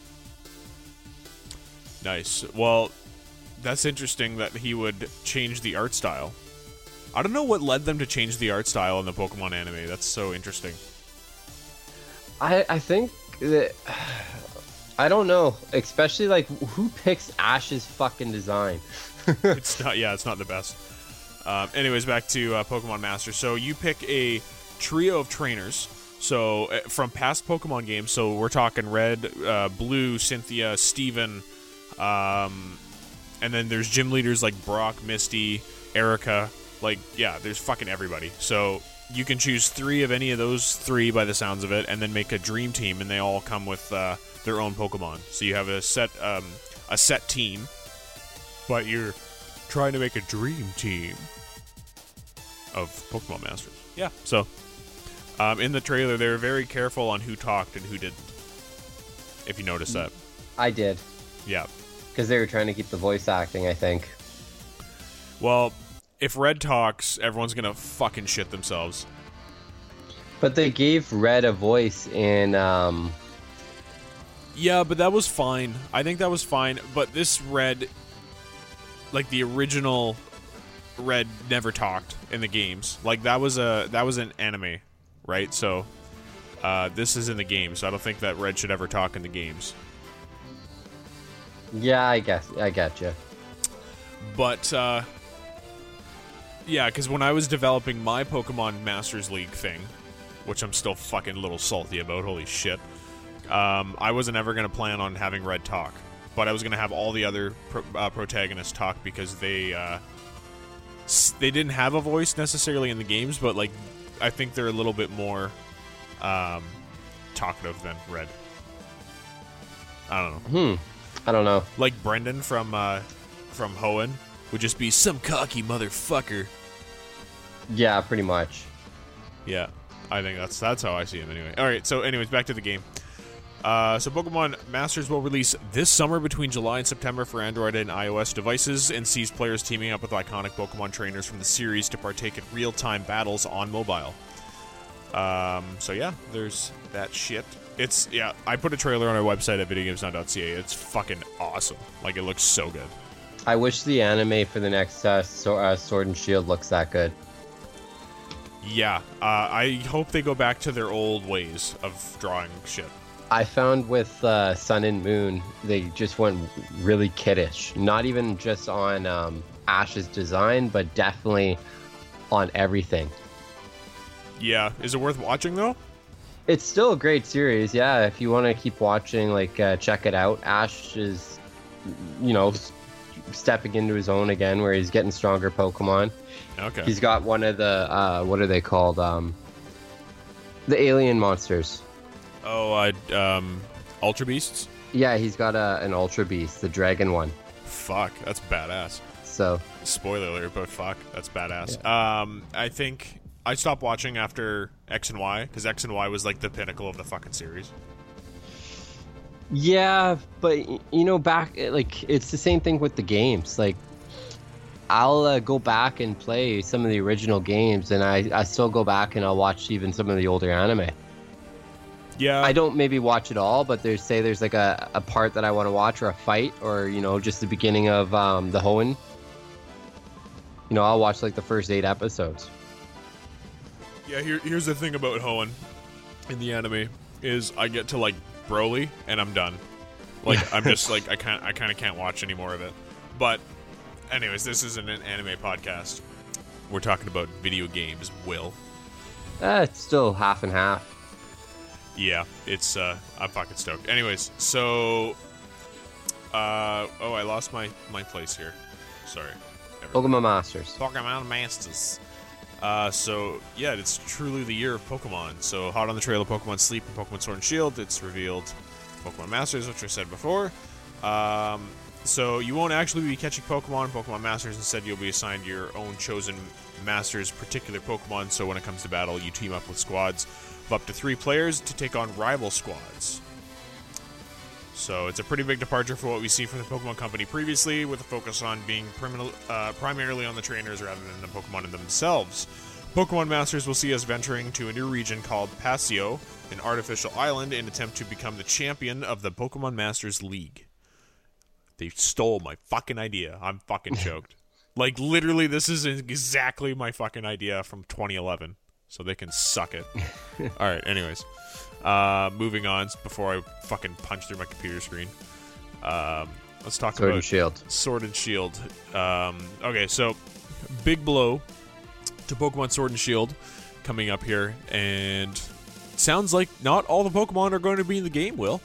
Speaker 5: Nice. Well, that's interesting that he would change the art style. I don't know what led them to change the art style in the Pokemon anime. That's so interesting.
Speaker 6: I think that... I don't know. Especially, like, who picks Ash's fucking design?
Speaker 5: It's not the best. Anyways, back to Pokemon Master. So you pick a trio of trainers. So from past Pokemon games. So we're talking Red, Blue, Cynthia, Steven. And then there's gym leaders like Brock, Misty, Erica. Like, yeah, there's fucking everybody. So you can choose 3 of any of those 3 by the sounds of it, and then make a dream team, and they all come with their own Pokemon. So you have a set team, but you're trying to make a dream team of Pokemon Masters. Yeah. So in the trailer, they were very careful on who talked and who didn't. If you noticed that.
Speaker 6: I did.
Speaker 5: Yeah.
Speaker 6: Because they were trying to keep the voice acting, I think.
Speaker 5: Well, if Red talks, everyone's gonna fucking shit themselves.
Speaker 6: But they gave Red a voice in.
Speaker 5: Yeah, but that was fine. I think that was fine. But this Red, like the original Red, never talked in the games. Like that was an anime, right? So this is in the game, so I don't think that Red should ever talk in the games.
Speaker 6: Yeah, I guess I get you.
Speaker 5: But yeah, because when I was developing my Pokemon Masters League thing, which I'm still fucking a little salty about, holy shit. I wasn't ever going to plan on having Red talk, but I was going to have all the other protagonists talk because they didn't have a voice necessarily in the games, but like I think they're a little bit more talkative than Red. I don't know.
Speaker 6: I don't know.
Speaker 5: Like Brendan from Hoenn would just be some cocky motherfucker.
Speaker 6: Yeah, pretty much.
Speaker 5: Yeah, I think that's how I see him anyway. All right, so anyways, back to the game. So Pokemon Masters will release this summer between July and September for Android and iOS devices and sees players teaming up with iconic Pokemon trainers from the series to partake in real-time battles on mobile. So yeah, there's that shit. I put a trailer on our website at videogamesnow.ca. It's fucking awesome. Like, it looks so good.
Speaker 6: I wish the anime for the next Sword and Shield looks that good.
Speaker 5: Yeah, I hope they go back to their old ways of drawing shit.
Speaker 6: I found with Sun and Moon, they just went really kiddish. Not even just on Ash's design, but definitely on everything.
Speaker 5: Yeah, is it worth watching though?
Speaker 6: It's still a great series, yeah. If you want to keep watching, like, check it out. Ash is, stepping into his own again, where he's getting stronger Pokemon.
Speaker 5: Okay.
Speaker 6: He's got one of the, what are they called? The alien monsters.
Speaker 5: Oh, Ultra Beasts?
Speaker 6: Yeah, he's got an Ultra Beast, the dragon one.
Speaker 5: Fuck, that's badass.
Speaker 6: So.
Speaker 5: Spoiler alert, but fuck, that's badass.
Speaker 6: Yeah.
Speaker 5: I think I stopped watching after X and Y, because X and Y was like the pinnacle of the fucking series.
Speaker 6: Yeah, but back, like, it's the same thing with the games. Like, I'll go back and play some of the original games, and I still go back and I'll watch even some of the older anime.
Speaker 5: Yeah.
Speaker 6: I don't maybe watch it all, but there's like a part that I want to watch, or a fight, or just the beginning of the Hoenn. I'll watch like the first 8 episodes.
Speaker 5: Yeah, here's the thing about Hoenn in the anime is I get to like Broly and I'm done. Like I'm just like I kind of can't watch any more of it. But anyways, this isn't an anime podcast. We're talking about video games, Will.
Speaker 6: It's still half and half.
Speaker 5: Yeah, it's I'm fucking stoked. Anyways, so I lost my place here. Sorry.
Speaker 6: Pokemon Masters.
Speaker 5: Pokemon Masters. So yeah, it's truly the year of Pokemon. So hot on the trail of Pokemon Sleep and Pokemon Sword and Shield, it's revealed Pokemon Masters, which I said before. So you won't actually be catching Pokemon in Pokemon Masters. Instead, you'll be assigned your own chosen Masters particular Pokemon. So when it comes to battle, you team up with squads of up to 3 players to take on rival squads. So it's a pretty big departure for what we see from the Pokemon Company previously, with a focus on being primarily on the trainers rather than the Pokemon themselves. Pokemon Masters will see us venturing to a new region called Pasio, an artificial island, in an attempt to become the champion of the Pokemon Masters League. They stole my fucking idea. I'm fucking choked. Like, literally, this is exactly my fucking idea from 2011. So they can suck it. Alright, anyways. Moving on before I fucking punch through my computer screen. Let's talk
Speaker 6: Sword
Speaker 5: about
Speaker 6: and Shield.
Speaker 5: Sword and Shield. Okay, so big blow to Pokemon Sword and Shield coming up here, and sounds like not all the Pokemon are going to be in the game, Will.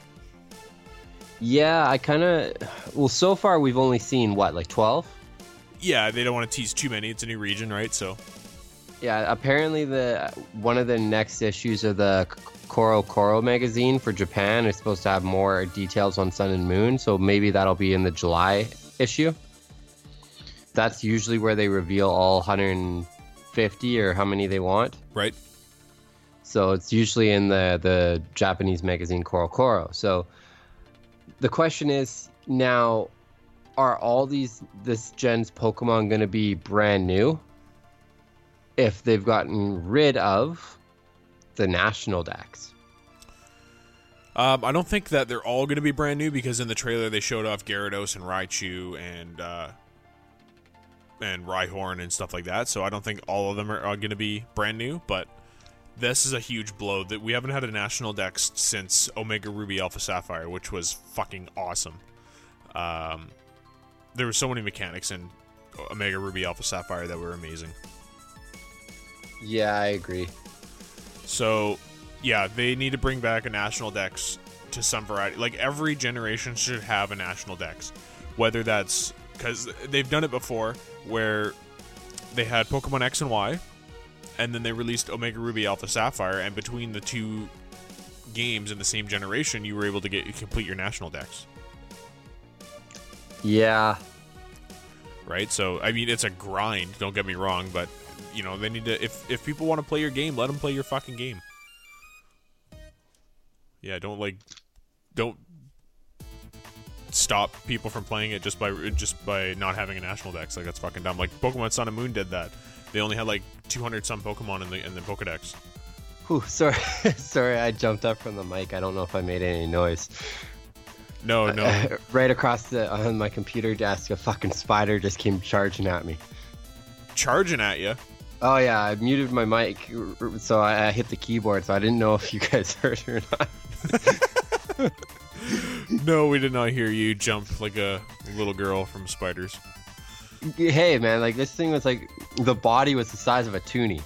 Speaker 6: Yeah, so far we've only seen, like 12?
Speaker 5: Yeah, they don't want to tease too many. It's a new region, right? So
Speaker 6: yeah, apparently one of the next issues of the Koro magazine for Japan is supposed to have more details on Sun and Moon, so maybe that'll be in the July issue. That's usually where they reveal all 150 or how many they want.
Speaker 5: Right.
Speaker 6: So it's usually in the Japanese magazine Koro. So the question is now, are all this gen's Pokemon going to be brand new? If they've gotten rid of the national decks?
Speaker 5: I don't think that they're all going to be brand new, because in the trailer they showed off Gyarados and Raichu and Rhyhorn and stuff like that. So I don't think all of them are going to be brand new, but this is a huge blow that we haven't had a national dex since Omega Ruby Alpha Sapphire, which was fucking awesome. There were so many mechanics in Omega Ruby Alpha Sapphire that were amazing.
Speaker 6: Yeah, I agree.
Speaker 5: So, yeah, they need to bring back a national dex to some variety. Like, every generation should have a national dex. Whether that's... because they've done it before, where they had Pokemon X and Y, and then they released Omega Ruby Alpha Sapphire, and between the two games in the same generation, you were able to complete your national dex.
Speaker 6: Yeah.
Speaker 5: Right? So, I mean, it's a grind, don't get me wrong, but, you know, they need to... If people want to play your game, let them play your fucking game. Yeah, don't stop people from playing it just by not having a national dex. Like, that's fucking dumb. Like, Pokemon Sun and Moon did that. They only had like 200 some Pokemon in the Pokedex.
Speaker 6: Ooh, sorry. Sorry, I jumped up from the mic. I don't know if I made any noise.
Speaker 5: No.
Speaker 6: Right across on my computer desk, a fucking spider just came charging at me.
Speaker 5: Charging at you?
Speaker 6: Oh yeah, I muted my mic, so I hit the keyboard, so I didn't know if you guys heard it or not.
Speaker 5: No, we did not hear you jump like a little girl from spiders.
Speaker 6: Hey man, like this thing was like, the body was the size of a toonie.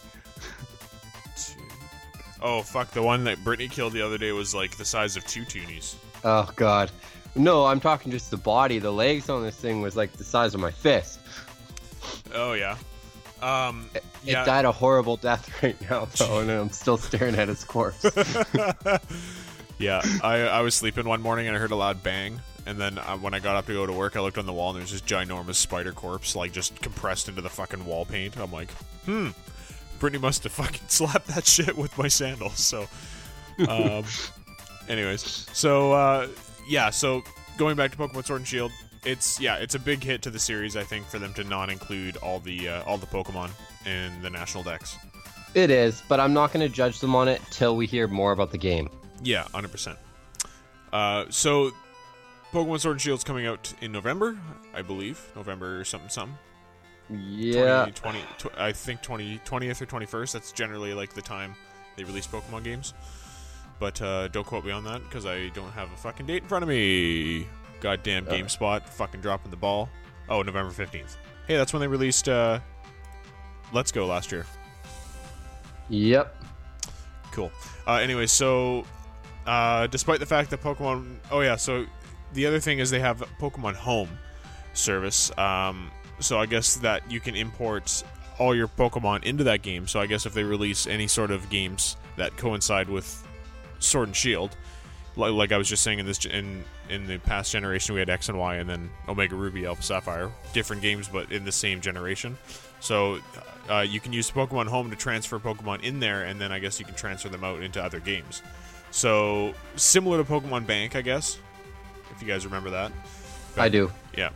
Speaker 5: Oh fuck, the one that Brittany killed the other day was like the size of 2 toonies.
Speaker 6: Oh god. No, I'm talking just the body. The legs on this thing was like the size of my fist.
Speaker 5: Oh yeah.
Speaker 6: It died a horrible death right now, though, and I'm still staring at its corpse.
Speaker 5: Yeah, I was sleeping one morning and I heard a loud bang, and then when I got up to go to work, I looked on the wall and there's this ginormous spider corpse, like, just compressed into the fucking wall paint. I'm like, Brittany must have fucking slapped that shit with my sandals. So, anyways, so, so going back to Pokemon Sword and Shield, it's a big hit to the series, I think, for them to not include all the Pokemon in the national dex.
Speaker 6: It is, but I'm not going to judge them on it till we hear more about the game.
Speaker 5: Yeah, 100%. So, Pokemon Sword and Shield's coming out in November, I believe. November something.
Speaker 6: Yeah.
Speaker 5: 20, I think 20th or 21st. That's generally like the time they release Pokemon games. But don't quote me on that, because I don't have a fucking date in front of me. Goddamn GameSpot, fucking dropping the ball. Oh, November 15th. Hey, that's when they released Let's Go last year.
Speaker 6: Yep.
Speaker 5: Cool. Anyway, so despite the fact that Pokemon... Oh yeah, so the other thing is they have Pokemon Home service. So I guess that you can import all your Pokemon into that game. So I guess if they release any sort of games that coincide with Sword and Shield, like I was just saying, in the past generation we had X and Y, and then Omega Ruby Alpha Sapphire, different games but in the same generation. So you can use Pokemon Home to transfer Pokemon in there, and then I guess you can transfer them out into other games. So similar to Pokemon Bank, I guess, if you guys remember that. But,
Speaker 6: I do.
Speaker 5: Yeah.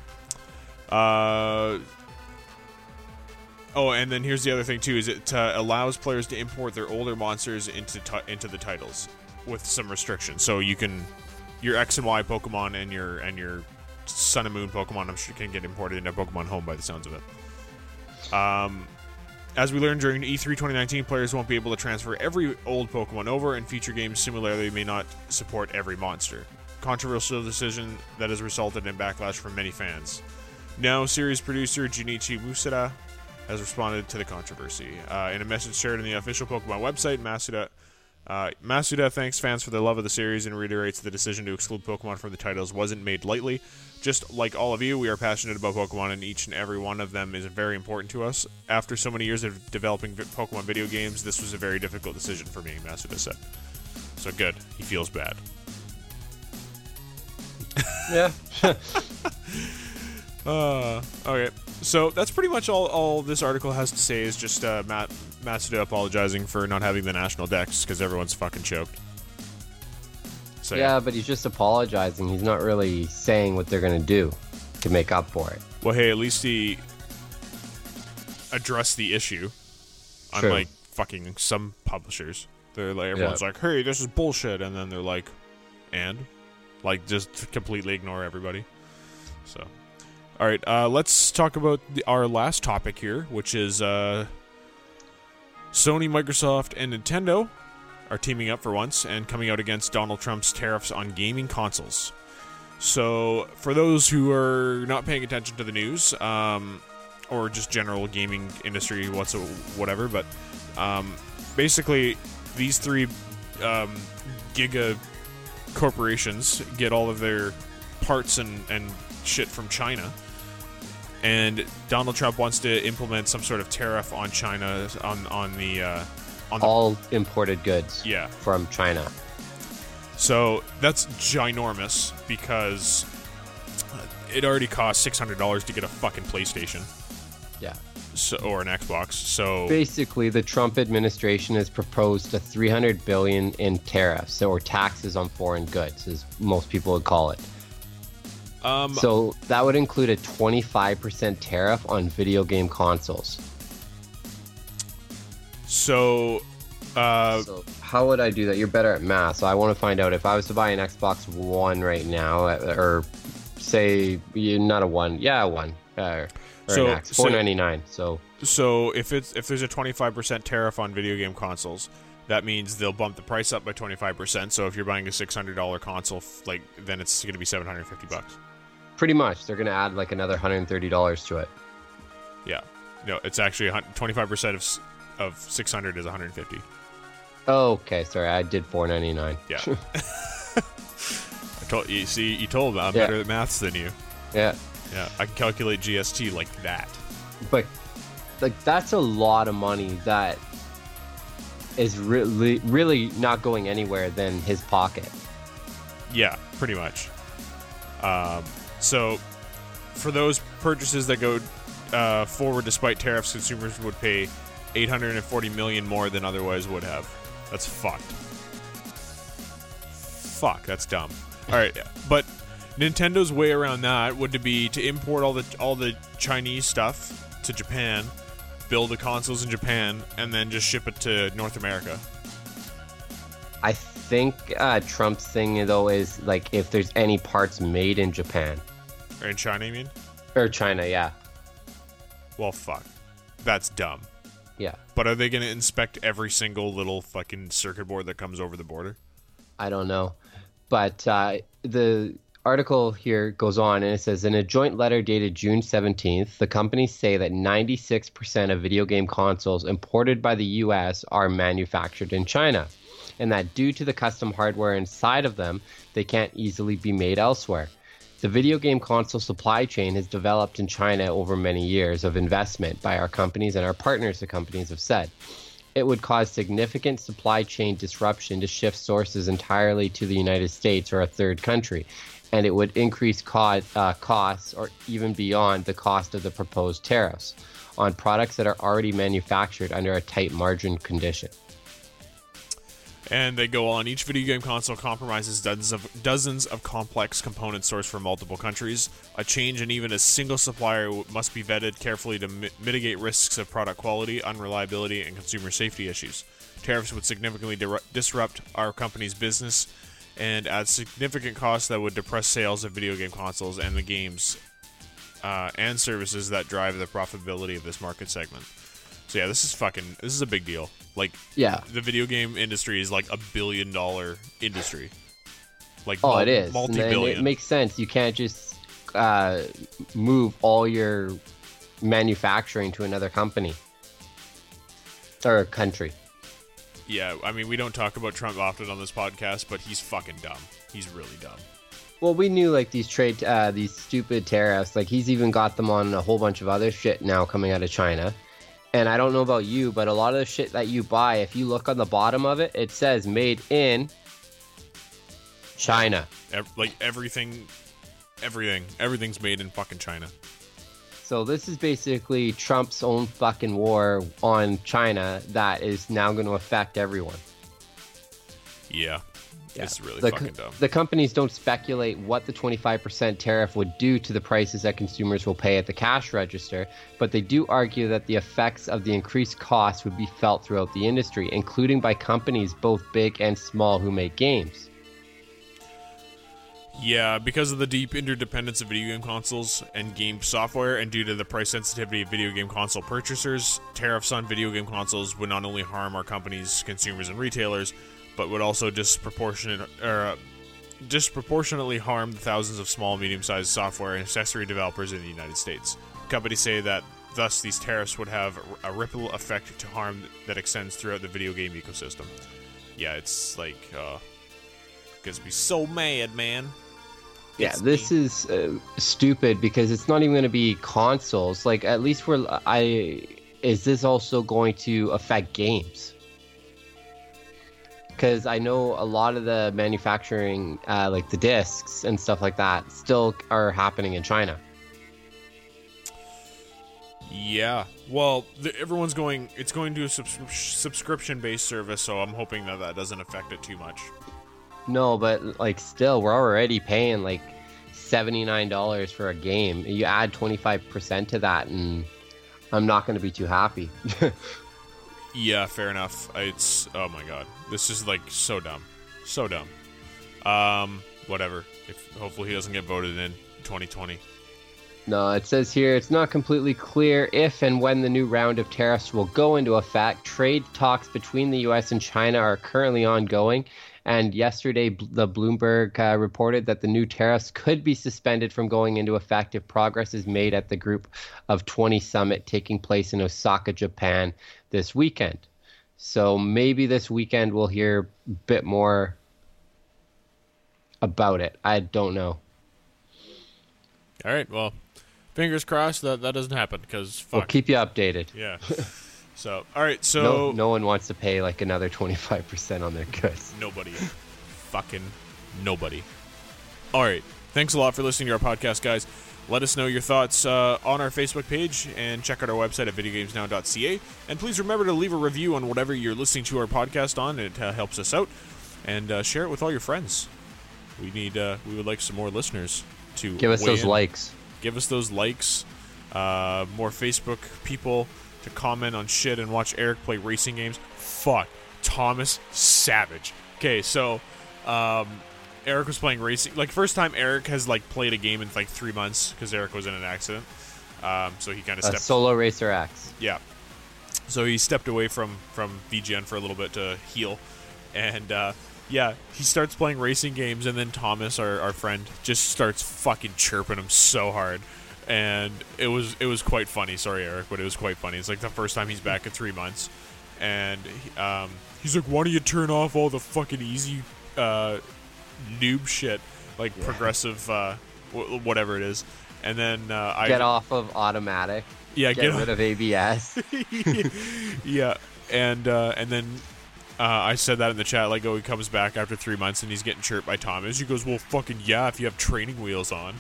Speaker 5: Oh, and then here's the other thing too: is it allows players to import their older monsters into the titles with some restrictions. So you can, your X and Y Pokemon and your Sun and Moon Pokemon, I'm sure, can get imported into Pokemon Home by the sounds of it. As we learned during E3 2019, players won't be able to transfer every old Pokemon over, and future games similarly may not support every monster. Controversial decision that has resulted in backlash from many fans. Now, series producer Junichi Masuda has responded to the controversy. In a message shared on the official Pokemon website, Masuda thanks fans for their love of the series and reiterates the decision to exclude Pokemon from the titles wasn't made lightly. Just like all of you, we are passionate about Pokemon, and each and every one of them is very important to us. After so many years of developing Pokemon video games, this was a very difficult decision for me, Masuda said. So good. He feels bad.
Speaker 6: Yeah.
Speaker 5: Okay. So that's pretty much all this article has to say, is just Masuda apologizing for not having the national dex because everyone's fucking choked. So,
Speaker 6: yeah, but he's just apologizing. He's not really saying what they're going to do to make up for it.
Speaker 5: Well, hey, at least he addressed the issue.
Speaker 6: True.
Speaker 5: Unlike fucking some publishers. They're like, everyone's like, hey, this is bullshit. And then they're like, and? Like, just completely ignore everybody. So, all right, let's talk about our last topic here, which is Sony, Microsoft, and Nintendo are teaming up for once and coming out against Donald Trump's tariffs on gaming consoles. So, for those who are not paying attention to the news, or just general gaming industry, whatever, but basically, these three giga corporations get all of their parts and shit from China, and Donald Trump wants to implement some sort of tariff on China on the
Speaker 6: all imported goods
Speaker 5: yeah
Speaker 6: from China.
Speaker 5: So that's ginormous because it already costs $600 to get a fucking PlayStation.
Speaker 6: Yeah.
Speaker 5: So, or an Xbox. So
Speaker 6: basically, the Trump administration has proposed a $300 billion in tariffs or taxes on foreign goods, as most people would call it. So that would include a 25% tariff on video game consoles.
Speaker 5: So
Speaker 6: how would I do that? You're better at math, so I want to find out if I was to buy an Xbox One right now, or say not a one, yeah, a one, or an X, $499.
Speaker 5: So if there's a 25% tariff on video game consoles, that means they'll bump the price up by 25%. So if you're buying a $600 console, then it's going to be $750.
Speaker 6: Pretty much, they're going to add like another $130 to it.
Speaker 5: Yeah, no, it's actually 25% of 600 is 150.
Speaker 6: Oh, okay, sorry, I did $499.
Speaker 5: Yeah. I told you. See, you told me I'm better at maths than you.
Speaker 6: Yeah.
Speaker 5: Yeah, I can calculate GST like that.
Speaker 6: But that's a lot of money that is really not going anywhere than his pocket.
Speaker 5: Yeah, pretty much. So for those purchases that go forward despite tariffs, consumers would pay $840 million more than otherwise would have. That's fucked. Fuck, that's dumb. All right, but Nintendo's way around that would be to import all the Chinese stuff to Japan, build the consoles in Japan, and then just ship it to North America.
Speaker 6: I think Trump's thing though is like if there's any parts made in Japan.
Speaker 5: Or in China, you mean?
Speaker 6: Or China, yeah.
Speaker 5: Well, fuck. That's dumb.
Speaker 6: Yeah.
Speaker 5: But are they going to inspect every single little fucking circuit board that comes over the border?
Speaker 6: I don't know. But the article here goes on and it says, in a joint letter dated June 17th, the companies say that 96% of video game consoles imported by the U.S. are manufactured in China, and that due to the custom hardware inside of them, they can't easily be made elsewhere. The video game console supply chain has developed in China over many years of investment by our companies and our partners, the companies have said. It would cause significant supply chain disruption to shift sources entirely to the United States or a third country, and it would increase costs or even beyond the cost of the proposed tariffs on products that are already manufactured under a tight margin condition.
Speaker 5: And they go on, each video game console compromises dozens of complex components sourced from multiple countries. A change in even a single supplier must be vetted carefully to mitigate risks of product quality, unreliability, and consumer safety issues. Tariffs would significantly disrupt our company's business and add significant costs that would depress sales of video game consoles and the games and services that drive the profitability of this market segment. So yeah, this is a big deal. Like,
Speaker 6: yeah,
Speaker 5: the video game industry is like $1 billion industry. Like,
Speaker 6: it is
Speaker 5: multi-billion.
Speaker 6: It makes sense. You can't just move all your manufacturing to another company or country.
Speaker 5: Yeah, I mean, we don't talk about Trump often on this podcast, but he's fucking dumb. He's really dumb.
Speaker 6: Well, we knew like these stupid tariffs. Like he's even got them on a whole bunch of other shit now coming out of China. And I don't know about you, but a lot of the shit that you buy, if you look on the bottom of it, it says made in China.
Speaker 5: Like everything's made in fucking China.
Speaker 6: So this is basically Trump's own fucking war on China that is now going to affect everyone.
Speaker 5: Yeah. It's really
Speaker 6: the,
Speaker 5: fucking dumb.
Speaker 6: The companies don't speculate what the 25% tariff would do to the prices that consumers will pay at the cash register, but they do argue that the effects of the increased costs would be felt throughout the industry, including by companies both big and small who make games.
Speaker 5: Yeah, because of the deep interdependence of video game consoles and game software, and due to the price sensitivity of video game console purchasers, tariffs on video game consoles would not only harm our companies, consumers, and retailers, but would also disproportionately harm the thousands of small, medium-sized software and accessory developers in the United States. Companies say that thus these tariffs would have a ripple effect to harm that extends throughout the video game ecosystem. Yeah, it's like, gets me so mad, man.
Speaker 6: Yeah, this is stupid because it's not even going to be consoles. Like, at least is this also going to affect games? Because I know a lot of the manufacturing, like the discs and stuff like that, still are happening in China.
Speaker 5: Yeah, well, it's going to a subscription-based service, so I'm hoping that doesn't affect it too much.
Speaker 6: No, but like still, we're already paying like $79 for a game. You add 25% to that, and I'm not going to be too happy.
Speaker 5: Yeah, fair enough. Oh my god, this is like so dumb, whatever. Hopefully he doesn't get voted in 2020.
Speaker 6: No, it says here it's not completely clear if and when the new round of tariffs will go into effect. Trade talks between the U.S. and China are currently ongoing, and yesterday the Bloomberg reported that the new tariffs could be suspended from going into effect if progress is made at the Group of 20 summit taking place in Osaka, Japan this weekend. So maybe this weekend we'll hear a bit more about it. I don't know.
Speaker 5: All right, well, fingers crossed that doesn't happen, because fuck.
Speaker 6: We'll keep you updated.
Speaker 5: Yeah. So, all right, so...
Speaker 6: No one wants to pay like another 25% on their goods.
Speaker 5: Nobody. Fucking nobody. All right, thanks a lot for listening to our podcast, guys. Let us know your thoughts on our Facebook page, and check out our website at videogamesnow.ca. And please remember to leave a review on whatever you're listening to our podcast on. It helps us out. And share it with all your friends. We would like some more listeners to
Speaker 6: give us those likes.
Speaker 5: Give us those likes. More Facebook people to comment on shit and watch Eric play racing games. Fuck. Thomas Savage. Okay, so Eric was playing racing. Like, first time Eric has like played a game in like 3 months because Eric was in an accident. So he kind of stepped.
Speaker 6: Solo Racer X.
Speaker 5: Yeah. So he stepped away from VGN for a little bit to heal, and yeah, he starts playing racing games, and then Thomas, our friend, just starts fucking chirping him so hard, and it was quite funny. Sorry, Eric, but it was quite funny. It's like the first time he's back in 3 months, and he's like, "Why don't you turn off all the fucking easy noob shit, like progressive whatever it is?" And then
Speaker 6: get off of automatic.
Speaker 5: Yeah,
Speaker 6: get rid of ABS.
Speaker 5: Yeah, and then I said that in the chat, like, oh, he comes back after 3 months and he's getting chirped by Thomas. He goes, well, fucking yeah, if you have training wheels on.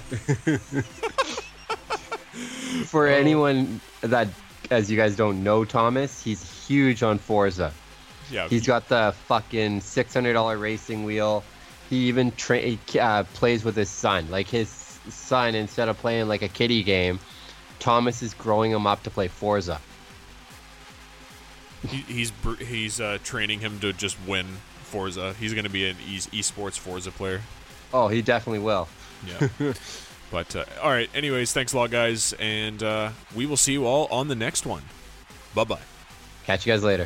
Speaker 6: For anyone that, as you guys don't know Thomas, he's huge on Forza.
Speaker 5: Yeah,
Speaker 6: he's got the fucking $600 racing wheel. He even plays with his son. Like, his son, instead of playing like a kiddie game, Thomas is growing him up to play Forza.
Speaker 5: He's training him to just win Forza. He's going to be an esports Forza player.
Speaker 6: Oh, he definitely will.
Speaker 5: Yeah. But, all right. Anyways, thanks a lot, guys. And we will see you all on the next one. Bye-bye.
Speaker 6: Catch you guys later.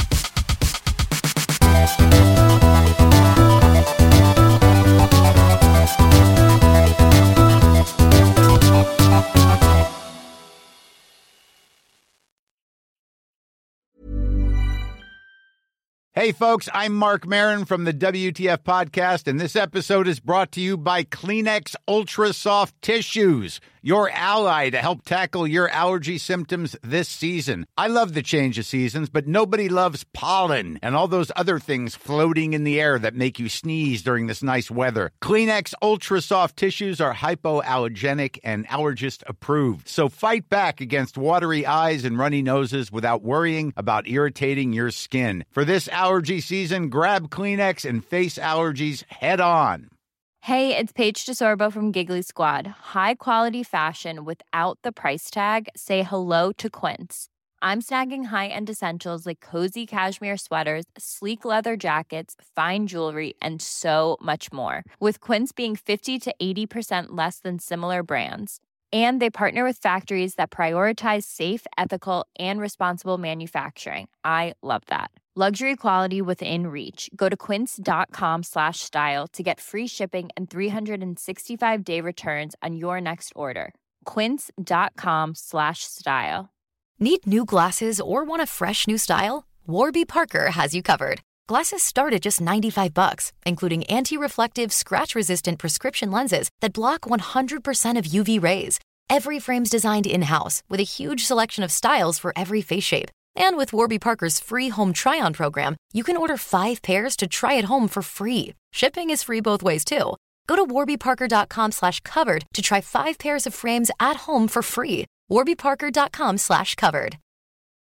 Speaker 7: Hey, folks, I'm Mark Maron from the WTF Podcast, and this episode is brought to you by Kleenex Ultra Soft Tissues, your ally to help tackle your allergy symptoms this season. I love the change of seasons, but nobody loves pollen and all those other things floating in the air that make you sneeze during this nice weather. Kleenex Ultra Soft Tissues are hypoallergenic and allergist approved. So fight back against watery eyes and runny noses without worrying about irritating your skin. For this allergy season, grab Kleenex and face allergies head on.
Speaker 8: Hey, it's Paige DeSorbo from Giggly Squad. High quality fashion without the price tag. Say hello to Quince. I'm snagging high-end essentials like cozy cashmere sweaters, sleek leather jackets, fine jewelry, and so much more. With Quince being 50 to 80% less than similar brands. And they partner with factories that prioritize safe, ethical, and responsible manufacturing. I love that. Luxury quality within reach. Go to quince.com/style to get free shipping and 365-day returns on your next order. Quince.com/style.
Speaker 9: Need new glasses or want a fresh new style? Warby Parker has you covered. Glasses start at just $95, including anti-reflective, scratch-resistant prescription lenses that block 100% of UV rays. Every frame's designed in-house with a huge selection of styles for every face shape. And with Warby Parker's free home try-on program, you can order 5 pairs to try at home for free. Shipping is free both ways, too. Go to warbyparker.com/covered to try 5 pairs of frames at home for free. warbyparker.com/covered.